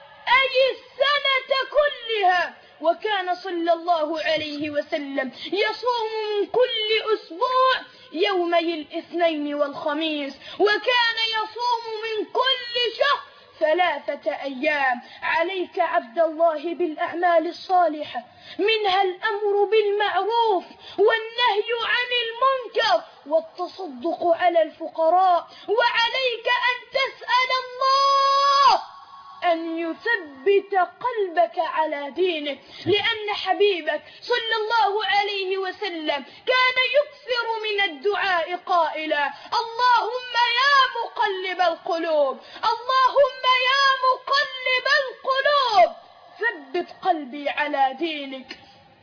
أي السنة كلها. وكان صلى الله عليه وسلم يصوم من كل أسبوع يومي الاثنين والخميس، وكان يصوم من كل شهر ثلاثة أيام. عليك عبد الله بالأعمال الصالحة، منها الأمر بالمعروف والنهي عن المنكر والتصدق على الفقراء. وعليك أن تسأل الله أن يثبت قلبك على دينك، لأن حبيبك صلى الله عليه وسلم كان يكثر من الدعاء قائلا: اللهم يا مقلب القلوب، اللهم يا مقلب القلوب ثبت قلبي على دينك.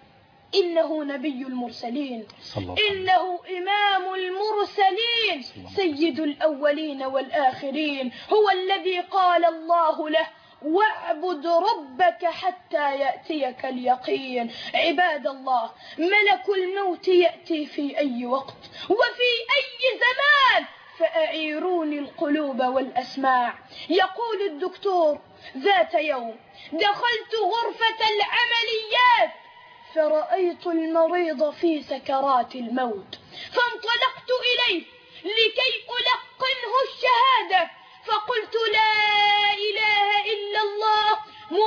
إنه نبي المرسلين، إنه إمام المرسلين، سيد الأولين والآخرين، هو الذي قال الله له: واعبد ربك حتى يأتيك اليقين. عباد الله، ملك الموت يأتي في أي وقت وفي أي زمان، فأعيروني القلوب والأسماع. يقول الدكتور: ذات يوم دخلت غرفة العمليات فرأيت المريض في سكرات الموت، فانطلقت إليه لكي ألقنه الشهادة، فقلت: لا إله إلا الله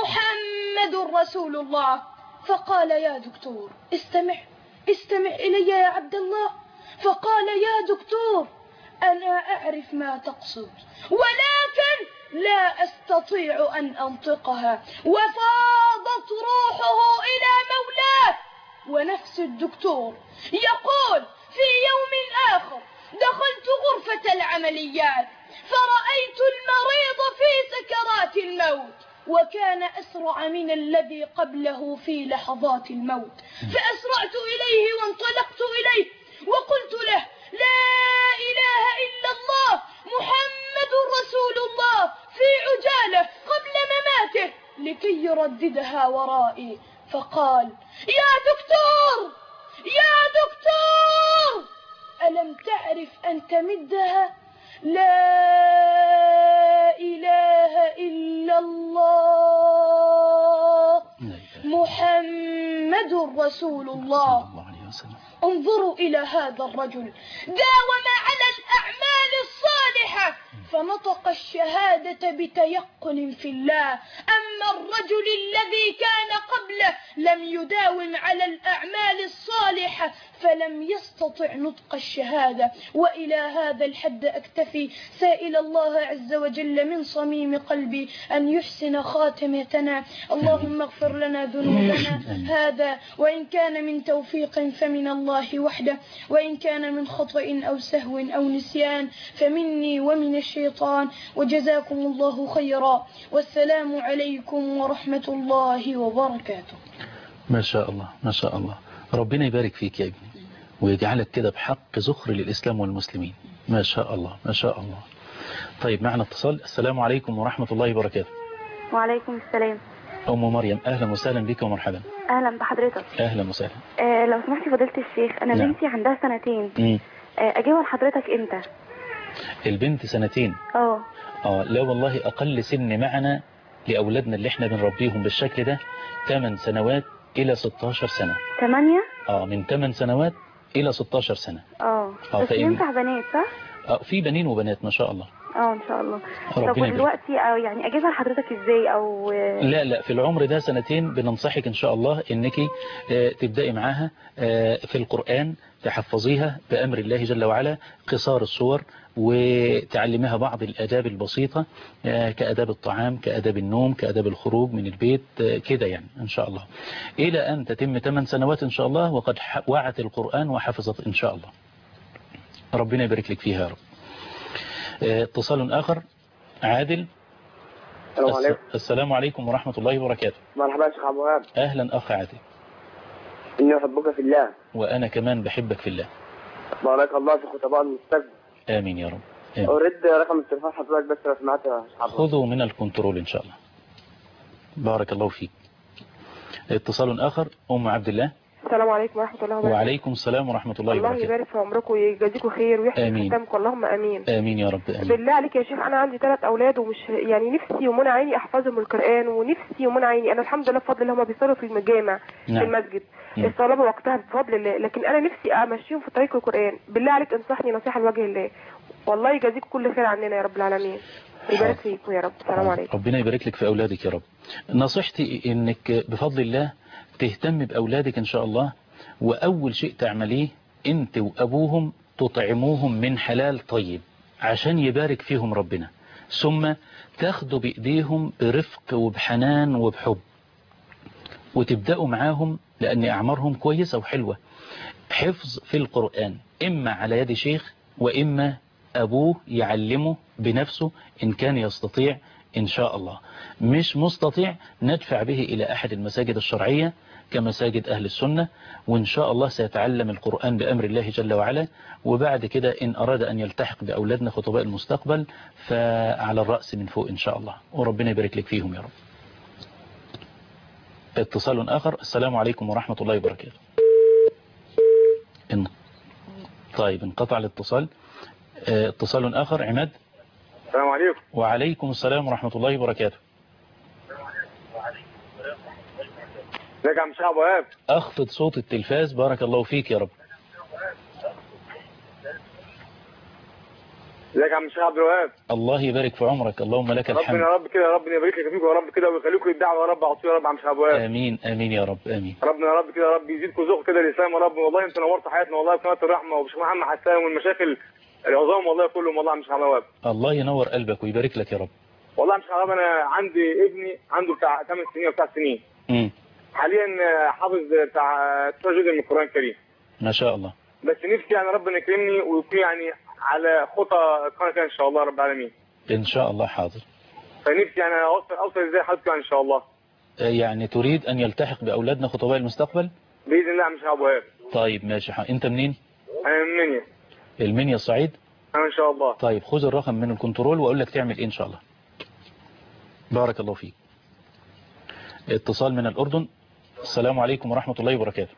محمد رسول الله. فقال: يا دكتور استمع استمع إلي يا عبد الله. فقال: يا دكتور أنا أعرف ما تقصد، ولكن لا أستطيع أن أنطقها. وفاضت روحه إلى مولاه. ونفس الدكتور يقول: في يوم آخر دخلت غرفة العمليات فرأيت المريض في سكرات الموت، وكان أسرع من الذي قبله في لحظات الموت، فأسرعت إليه وانطلقت إليه وقلت له: لا إله إلا الله محمد رسول الله، في عجالة قبل مماته لكي يرددها ورائي. فقال: يا دكتور يا دكتور ألم تعرف أن تمدها؟ لا إله إلا الله محمد رسول الله. انظروا إلى هذا الرجل، داوم على الأعمال الصالحة فنطق الشهادة بتيقن في الله. أما أما الرجل الذي كان قبله لم يداوم على الأعمال الصالحة فلم يستطع نطق الشهادة. وإلى هذا الحد أكتفي، سائل الله عز وجل من صميم قلبي أن يحسن خاتمتنا. اللهم اغفر لنا ذنوبنا هذا، وإن كان من توفيق فمن الله وحده، وإن كان من خطأ أو سهو أو نسيان فمني ومن الشيطان. وجزاكم الله خيرا، والسلام عليكم ورحمة الله وبركاته.
ما شاء الله ما شاء الله، ربنا يبارك فيك يا ابني ويجعلك كده بحق زخر للإسلام والمسلمين. ما شاء الله ما شاء الله. طيب معنا اتصال. السلام عليكم ورحمة الله وبركاته.
وعليكم السلام.
أم مريم، أهلا وسهلا بك ومرحبا.
أهلا بحضرتك.
أهلا وسهلا.
آه لو سمحتي فضيلة الشيخ، أنا
نعم.
بنتي عندها سنتين.
مم.
آه أجيبها لحضرتك إمتى؟
البنت سنتين.
اه
اه لا والله، أقل سن معنا لأولادنا اللي احنا بنربيهم بالشكل ده ثمان سنوات إلى ستاشر سنة.
ثمانية؟
اه من ثمان سنوات إلى ستاشر سنة.
اه بس
فإن...
ينفع بنات صح؟
اه في بنين وبنات ما شاء الله.
اه ان شاء الله.
ربنا
طب دلوقتي او يعني اجيبها لحضرتك ازاي او
لا لا في العمر ده سنتين بننصحك ان شاء الله انك تبدأي معاها في القرآن، تحفظيها بأمر الله جل وعلا قصار الصور، وتعلمها بعض الآداب البسيطة كآداب الطعام، كآداب النوم، كآداب الخروج من البيت كده يعني إن شاء الله، إلى أن تتم ثمان سنوات إن شاء الله وقد وعت القرآن وحفظت إن شاء الله. ربنا يبارك لك فيها يا رب. اتصال آخر. عادل.
السلام عليكم.
السلام عليكم ورحمة الله وبركاته.
مرحبا يا شيخ أبو وهاب.
أهلا أخ عادل.
إني أحبك في الله.
وأنا كمان بحبك في الله.
بارك الله في خطباء المستقبل.
آمين يا رب. آمين.
أريد رقم التليفون حضرتك بس لو سمعت يا شيخ أبو.
خذوا من الكنترول إن شاء الله. بارك الله فيك. اتصال آخر. أم عبد الله.
السلام عليكم ورحمة الله وبركاته.
وعليكم السلام ورحمة الله وبركاته.
الله يبارك في عمركم ويجازيكم خير ويحسن ختامكم، اللهم امين.
امين يا رب. امين.
بالله عليك يا شيخ، انا عندي ثلاث اولاد ومش يعني نفسي ومنى عيني احفظهم القران، ونفسي ومنى عيني انا الحمد لله بفضل الله هم بيصلوا في المجامع. نعم. في المسجد الصلاه وقتها بفضل الله، لكن انا نفسي امشيهم في طريق القران. بالله عليك انصحني نصيحه لوجه الله، والله يجازيكم كل خير عننا يا رب العالمين. يبارك فيكم يا رب. السلام عليكم.
ربنا يبارك لك في اولادك يا رب. نصيحتي انك بفضل الله تهتم باولادك ان شاء الله، وأول شيء تعمليه أنت وأبوهم تطعموهم من حلال طيب عشان يبارك فيهم ربنا، ثم تاخدوا بإيديهم برفق وبحنان وبحب، وتبدأوا معاهم لأن أعمارهم كويسة وحلوة. حفظ في القرآن إما على يد شيخ وإما أبوه يعلمه بنفسه إن كان يستطيع إن شاء الله. مش مستطيع ندفع به إلى أحد المساجد الشرعية كمساجد أهل السنة، وإن شاء الله سيتعلم القرآن بأمر الله جل وعلا. وبعد كده إن أراد أن يلتحق بأولادنا خطباء المستقبل فعلى الرأس من فوق إن شاء الله، وربنا يبارك لك فيهم يا رب. اتصال آخر. السلام عليكم ورحمة الله وبركاته. إن... طيب انقطع الاتصال. اتصال آخر. عماد.
السلام عليكم.
وعليكم السلام ورحمة الله وبركاته.
ازيك يا عم شيخ ابو وهاب؟
اخفض صوت التلفاز بارك الله فيك يا رب.
ازيك يا عم شيخ عبد الوهاب؟
الله يبارك في عمرك، اللهم لك الحمد.
ربنا يا رب كده، ربنا يبارك لك فيكم يا رب كده ويخليكم الدعوه يا رب، اعطيه يا رب يا عم شيخ ابو وهاب.
امين امين يا رب امين.
ربنا يا رب كده يا رب يزيدكم ذوق كده الاسلام يا رب، والله انت نورت حياتنا والله بقناه الرحمه وبشيخ محمد حسان والمشاكل العظام والله كلهم والله يا عم شيخ عبد الوهاب.
الله ينور قلبك ويبارك لك يا رب.
والله يا عم شيخ عبد الوهاب انا عندي ابني عنده بتاع ثمان سنين او تسع سنين.
امم
حاليا حافظ بتاع تسع جزء من القرآن الكريم
ما شاء الله.
بس نفسي يعني ربنا يكرمني ويكون يعني على خطى القناة ان شاء الله رب العالمين.
ان شاء الله حاضر.
فنفسي يعني اوصل اوصل ازاي حضرتك ان شاء الله.
يعني تريد ان يلتحق باولادنا خطباء المستقبل؟
باذن الله يا عم شيخ ابو وهاب.
طيب ماشي. انت منين؟
انا من المنيا.
المنيا الصعيد؟
انا ان شاء الله.
طيب خذ الرقم من الكنترول واقول لك تعمل ايه ان شاء الله. بارك الله فيك. اتصال من الاردن. السلام عليكم ورحمة الله وبركاته.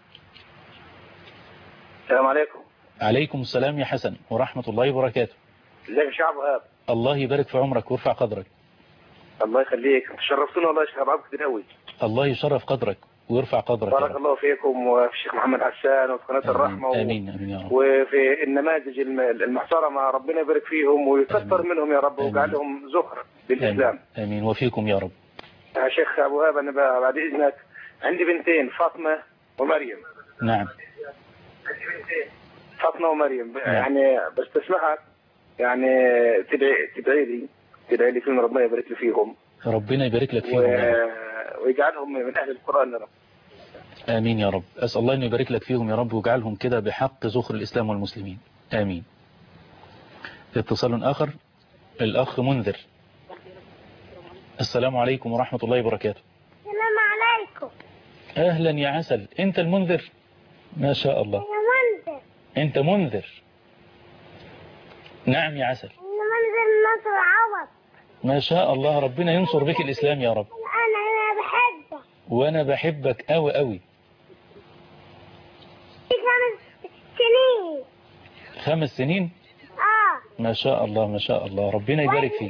السلام عليكم.
عليكم السلام يا حسن ورحمة الله وبركاته.
ازيك يا شيخ عبد الوهاب؟
الله يبارك في عمرك ويرفع قدرك.
الله يخليك، تشرفتونا والله يا شيخ ابو كتير قوي.
الله يشرف قدرك ويرفع قدرك.
بارك الله فيكم وفي الشيخ محمد حسان وفي قناة الرحمة و...
امين امين يا رب.
وفي النماذج المحترمة ربنا يبارك فيهم ويكثر منهم يا رب ويجعلهم زخر للإسلام.
امين. امين وفيكم يا رب.
يا شيخ أبو وهاب، أنا بعد إذنك عندي بنتين فاطمة ومريم.
نعم.
فاطمة ومريم يعني بس تسمعك يعني تدعي تدعي لي تدعي لي فيهم، ربنا يبارك لي فيهم.
ربنا يبارك لك فيهم
و... ويجعلهم من أهل القرآن يا رب.
آمين يا رب. أسأل الله أن يبارك لك فيهم يا رب ويجعلهم كده بحق ذخر الإسلام والمسلمين. آمين. اتصال آخر، الأخ منذر. السلام عليكم ورحمة الله وبركاته.
السلام عليكم.
أهلا يا عسل، أنت المنذر؟ ما شاء الله.
يا منذر.
أنت منذر. نعم يا عسل.
أنا منذر نصر عوض.
ما شاء الله، ربنا ينصر بك الإسلام يا رب.
أنا أنا بحبك.
وأنا بحبك أوي أوي.
خمس سنين.
خمس سنين؟
آه.
ما شاء الله ما شاء الله، ربنا يبارك فيك.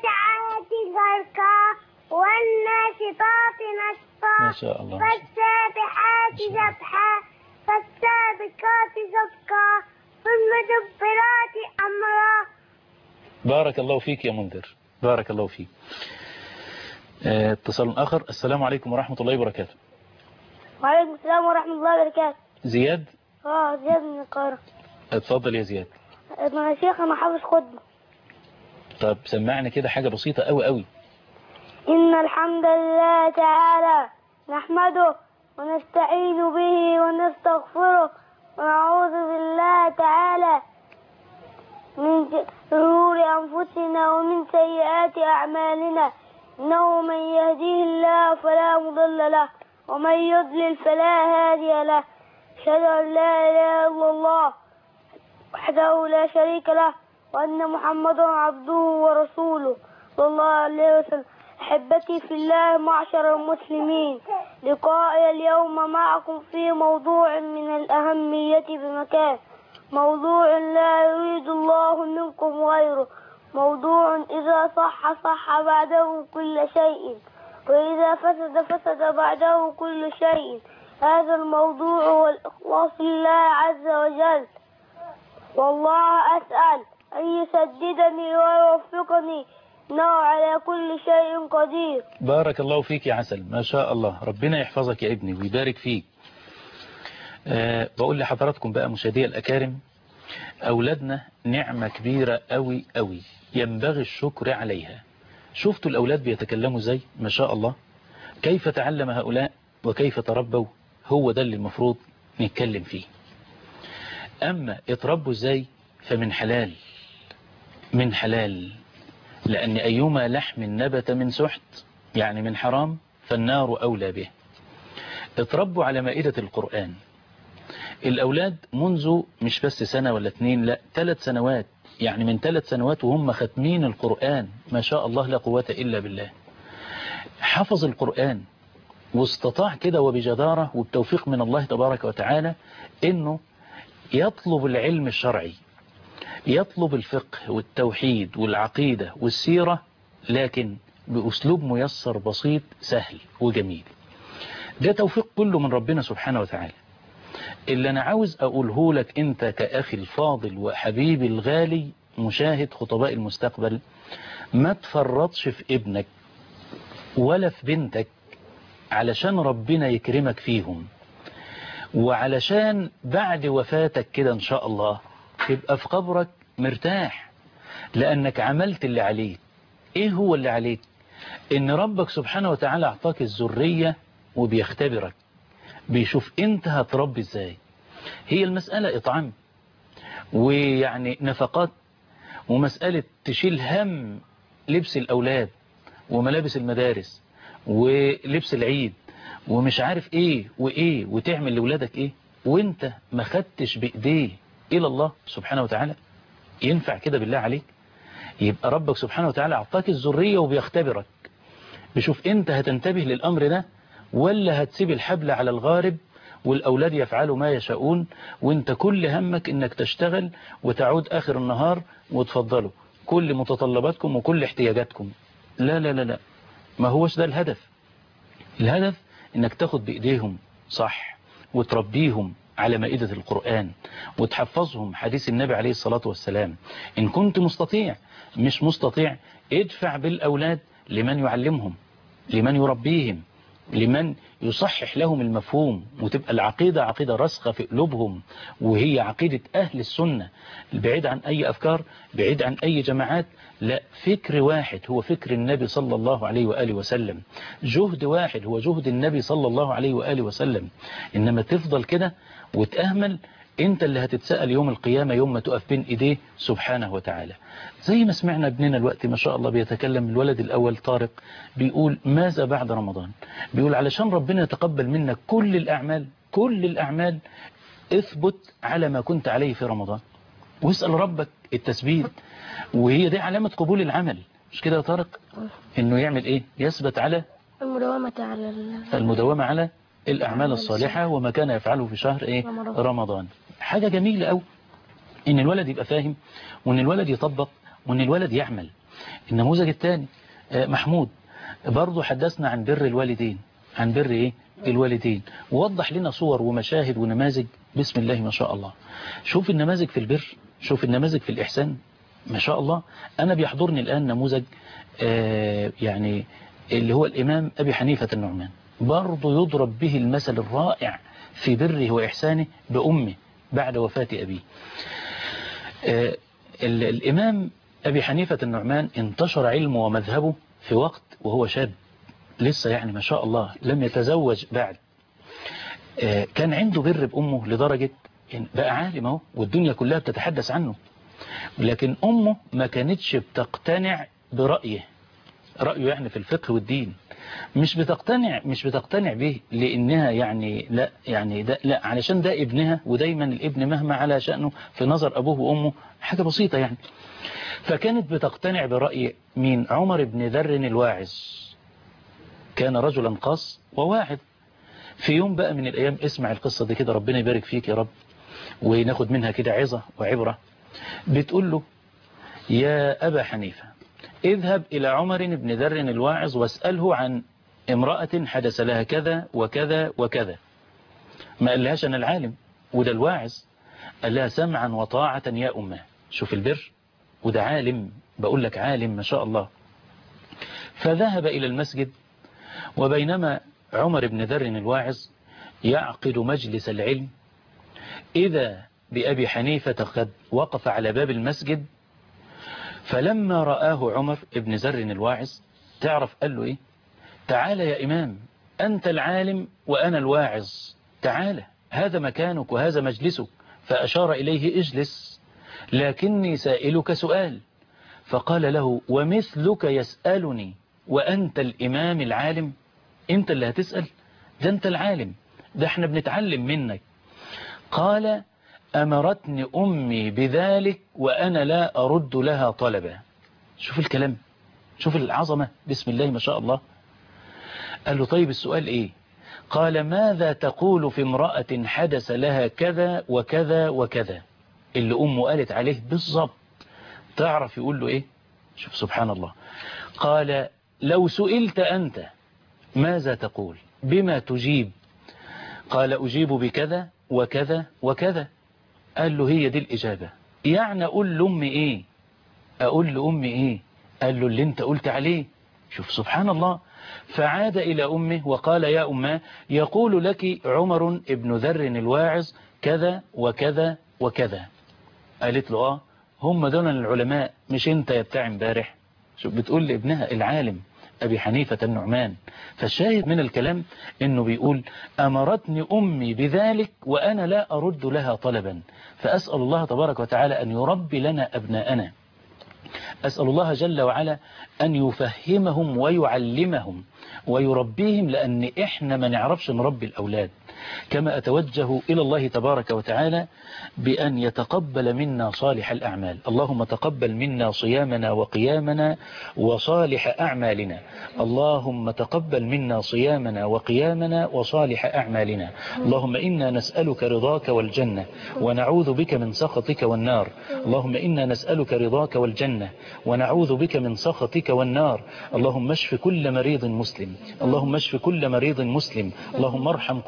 والناشطات نشطا
ما شاء الله.
فالسابحات سبحا فالسابقات سبقا فالمدبرات أمرا.
بارك الله فيك يا منذر، بارك الله فيك. اه اتصال آخر. السلام عليكم ورحمة الله وبركاته.
وعليكم السلام ورحمة الله وبركاته.
زياد؟
اه زياد من القاهرة.
اتفضل يا زياد.
يا شيخ أنا حافظ خطبة.
طب سمعنا كده حاجة بسيطة أوي أوي.
إن الحمد لله تعالى نحمده ونستعين به ونستغفره ونعوذ بالله تعالى من شرور أنفسنا ومن سيئات أعمالنا. إنه من يهديه الله فلا مضل له ومن يضلل فلا هادي له. أشهد أن لا إله إلا الله وحده لا شريك له وأن محمدا عبده ورسوله صلى الله عليه وسلم. أحبتي في الله معشر المسلمين، لقائي اليوم معكم في موضوع من الأهمية بمكان، موضوع لا يريد الله منكم غيره، موضوع إذا صح صح بعده كل شيء وإذا فسد فسد بعده كل شيء. هذا الموضوع هو الإخلاص لله عز وجل، والله أسأل أن يسددني ويوفقني إنه على كل شيء قدير.
بارك الله فيك يا عسل، ما شاء الله، ربنا يحفظك يا ابني ويبارك فيك. أه بقول لحضراتكم بقى مشاهدي الأكارم، أولادنا نعمة كبيرة أوي أوي ينبغي الشكر عليها. شفتوا الأولاد بيتكلموا ازاي؟ ما شاء الله. كيف تعلم هؤلاء وكيف تربوا؟ هو ده اللي المفروض نتكلم فيه. أما اتربوا ازاي فمن حلال، من حلال، لأن أيما لحم نبت من سحت يعني من حرام فالنار أولى به. اتربوا على مائدة القرآن. الأولاد منذ مش بس سنة ولا اتنين، لا ثلاث سنوات، يعني من ثلاث سنوات وهم ختمين القرآن، ما شاء الله لا قوة إلا بالله. حفظ القرآن واستطاع كده وبجدارة وبتوفيق من الله تبارك وتعالى إنه يطلب العلم الشرعي، يطلب الفقه والتوحيد والعقيدة والسيرة، لكن بأسلوب ميسر بسيط سهل وجميل. ده توفيق كله من ربنا سبحانه وتعالى. اللي أنا عاوز أقوله لك أنت كأخي الفاضل وحبيبي الغالي مشاهد خطباء المستقبل، ما تفرطش في ابنك ولا في بنتك علشان ربنا يكرمك فيهم، وعلشان بعد وفاتك كده إن شاء الله تبقى في قبرك مرتاح، لأنك عملت اللي عليك. إيه هو اللي عليك؟ إن ربك سبحانه وتعالى أعطاك الذرية وبيختبرك، بيشوف أنت هتربي إزاي. هي المسألة إطعام ويعني نفقات، ومسألة تشيل هم لبس الأولاد وملابس المدارس ولبس العيد ومش عارف إيه وإيه، وتعمل لأولادك إيه وإنت ما خدتش بإيديه إلى الله سبحانه وتعالى. ينفع كده بالله عليك؟ يبقى ربك سبحانه وتعالى أعطاك الذرية وبيختبرك، بشوف أنت هتنتبه للأمر ده ولا هتسيب الحبل على الغارب والأولاد يفعلوا ما يشاءون وانت كل همك انك تشتغل وتعود آخر النهار وتفضلوا كل متطلباتكم وكل احتياجاتكم. لا لا لا لا، ما هوش ده الهدف. الهدف انك تاخد بإيديهم صح وتربيهم على مائدة القرآن وتحفظهم حديث النبي عليه الصلاة والسلام. إن كنت مستطيع، مش مستطيع ادفع بالأولاد لمن يعلمهم، لمن يربيهم، لمن يصحح لهم المفهوم، وتبقى العقيدة عقيدة راسخة في قلوبهم، وهي عقيدة أهل السنة، بعيد عن أي أفكار، بعيد عن أي جماعات، لا، فكر واحد هو فكر النبي صلى الله عليه وآله وسلم، جهد واحد هو جهد النبي صلى الله عليه وآله وسلم. إنما تفضل كده وتأهمل، انت اللي هتتسأل يوم القيامة يوم ما تقف بين ايديه سبحانه وتعالى. زي ما سمعنا ابننا الوقت ما شاء الله بيتكلم، الولد الاول طارق بيقول ماذا بعد رمضان؟ بيقول علشان ربنا يتقبل منك كل الاعمال، كل الاعمال اثبت على ما كنت عليه في رمضان، واسأل ربك التثبيت، وهي دي علامة قبول العمل، مش كده يا طارق؟ انه يعمل ايه؟ يثبت على
المداومة على
المداومة على الأعمال الصالحة وما كان يفعله في شهر إيه؟ رمضان. حاجة جميلة أوي إن الولد يبقى فاهم، وإن الولد يطبق، وإن الولد يعمل. النموذج الثاني محمود برضو حدثنا عن بر الوالدين، عن بر إيه؟ الوالدين، ووضح لنا صور ومشاهد ونماذج بسم الله ما شاء الله. شوف النماذج في البر، شوف النماذج في الإحسان ما شاء الله. أنا بيحضرني الآن نموذج آه يعني اللي هو الإمام أبي حنيفة النعمان، برضه يضرب به المثل الرائع في بره وإحسانه بأمه بعد وفاة أبيه. آه الإمام أبي حنيفة النعمان انتشر علمه ومذهبه في وقت وهو شاب لسه، يعني ما شاء الله لم يتزوج بعد. آه كان عنده بر بأمه لدرجة إن بقى عالم اهو والدنيا كلها بتتحدث عنه، لكن أمه ما كانتش بتقتنع برأيه، رأيه يعني في الفقه والدين، مش بتقتنع مش بتقتنع به لأنها يعني لا يعني ده لا علشان ده ابنها، ودايما الابن مهما على شأنه في نظر أبوه وأمه حاجة بسيطة يعني. فكانت بتقتنع برأي مين؟ عمر بن ذر الواعظ، كان رجلا قاص وواعظ. في يوم بقى من الأيام، اسمع القصة دي كده ربنا يبارك فيك يا رب وناخد منها كده عظة وعبرة. بتقول له يا أبا حنيفة اذهب إلى عمر بن ذر الواعظ واسأله عن امرأة حدث لها كذا وكذا وكذا. ما قالهاش أنا العالم وده الواعظ، قال لها سمعا وطاعة يا أمه. شوف البر، وده عالم، بقول لك عالم ما شاء الله. فذهب إلى المسجد، وبينما عمر بن ذر الواعظ يعقد مجلس العلم إذا بأبي حنيفة قد وقف على باب المسجد. فلما رآه عمر بن ذر الواعظ تعرف قال له إيه؟ تعال يا إمام، أنت العالم وأنا الواعظ، تعال هذا مكانك وهذا مجلسك. فأشار إليه اجلس، لكني سائلك سؤال. فقال له ومثلك يسألني وأنت الإمام العالم؟ أنت اللي هتسأل؟ ده أنت العالم، ده احنا بنتعلم منك. قال أمرتني أمي بذلك وأنا لا أرد لها طلبا. شوف الكلام، شوف العظمة بسم الله ما شاء الله. قال له طيب السؤال إيه؟ قال ماذا تقول في امرأة حدث لها كذا وكذا وكذا؟ اللي أمه قالت عليه بالضبط. تعرف يقول له إيه؟ شوف سبحان الله. قال لو سئلت أنت ماذا تقول؟ بما تجيب؟ قال أجيب بكذا وكذا وكذا. قال له هي دي الإجابة. يعني أقول لأمي إيه؟ أقول لأمي إيه؟ قال له اللي أنت قلت عليه. شوف سبحان الله. فعاد إلى أمه وقال يا أمه يقول لك عمر ابن ذر الواعظ كذا وكذا وكذا. قالت له آه هم دون العلماء مش أنت يا بتاع امبارح. شوف بتقول لابنها العالم أبي حنيفة النعمان. فالشاهد من الكلام إنه بيقول أمرتني أمي بذلك وأنا لا أرد لها طلبا. فأسأل الله تبارك وتعالى أن يربي لنا أبناءنا، أسأل الله جل وعلا أن يفهمهم ويعلمهم ويربيهم، لأن إحنا ما نعرفش نربي الأولاد. كما أتوجه إلى الله تبارك وتعالى بأن يتقبل منا صالح الأعمال. اللهم تقبل منا صيامنا وقيامنا وصالح أعمالنا. اللهم تقبل منا صيامنا وقيامنا وصالح أعمالنا. اللهم إنا نسألك رضاك والجنة ونعوذ بك من سخطك والنار. اللهم إنا نسألك رضاك والجنة ونعوذ بك من سخطك والنار. اللهم اشف كل مريض مسلم، اللهم اشف كل مريض مسلم، اللهم ارحم كل ميت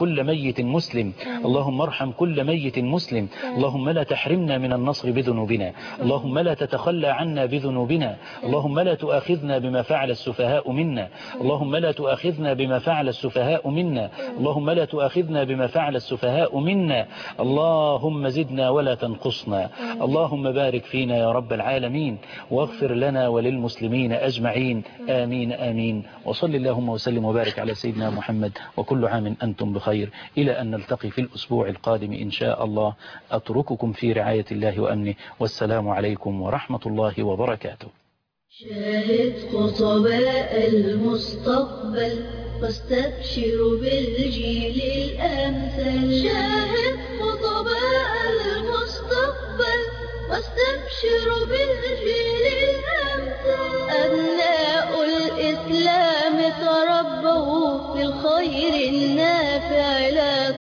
ميت مسلم، اللهم ارحم كل ميت مسلم، اللهم لا تحرمنا من النصر بذنوبنا، اللهم لا تتخلى عنا بذنوبنا، اللهم لا تؤاخذنا بما فعل السفهاء منا، اللهم لا تؤاخذنا بما فعل السفهاء منا، اللهم لا تؤاخذنا بما فعل السفهاء منا، اللهم زدنا ولا تنقصنا، اللهم بارك فينا يا رب العالمين، واغفر لنا وللمسلمين أجمعين، آمين آمين. وصل اللهم وسلم وبارك على سيدنا محمد، وكل عام أنتم بخير، إلى أن نلتقي في الأسبوع القادم إن شاء الله. أترككم في رعاية الله وأمنه، والسلام عليكم ورحمة الله وبركاته.
شاهد خطباء المستقبل واستبشروا بالجيل الأمثل. شاهد خطباء المستقبل واستبشروا بالجيل الأمثل. أبناء الإسلام تربوا في الخير النافع لا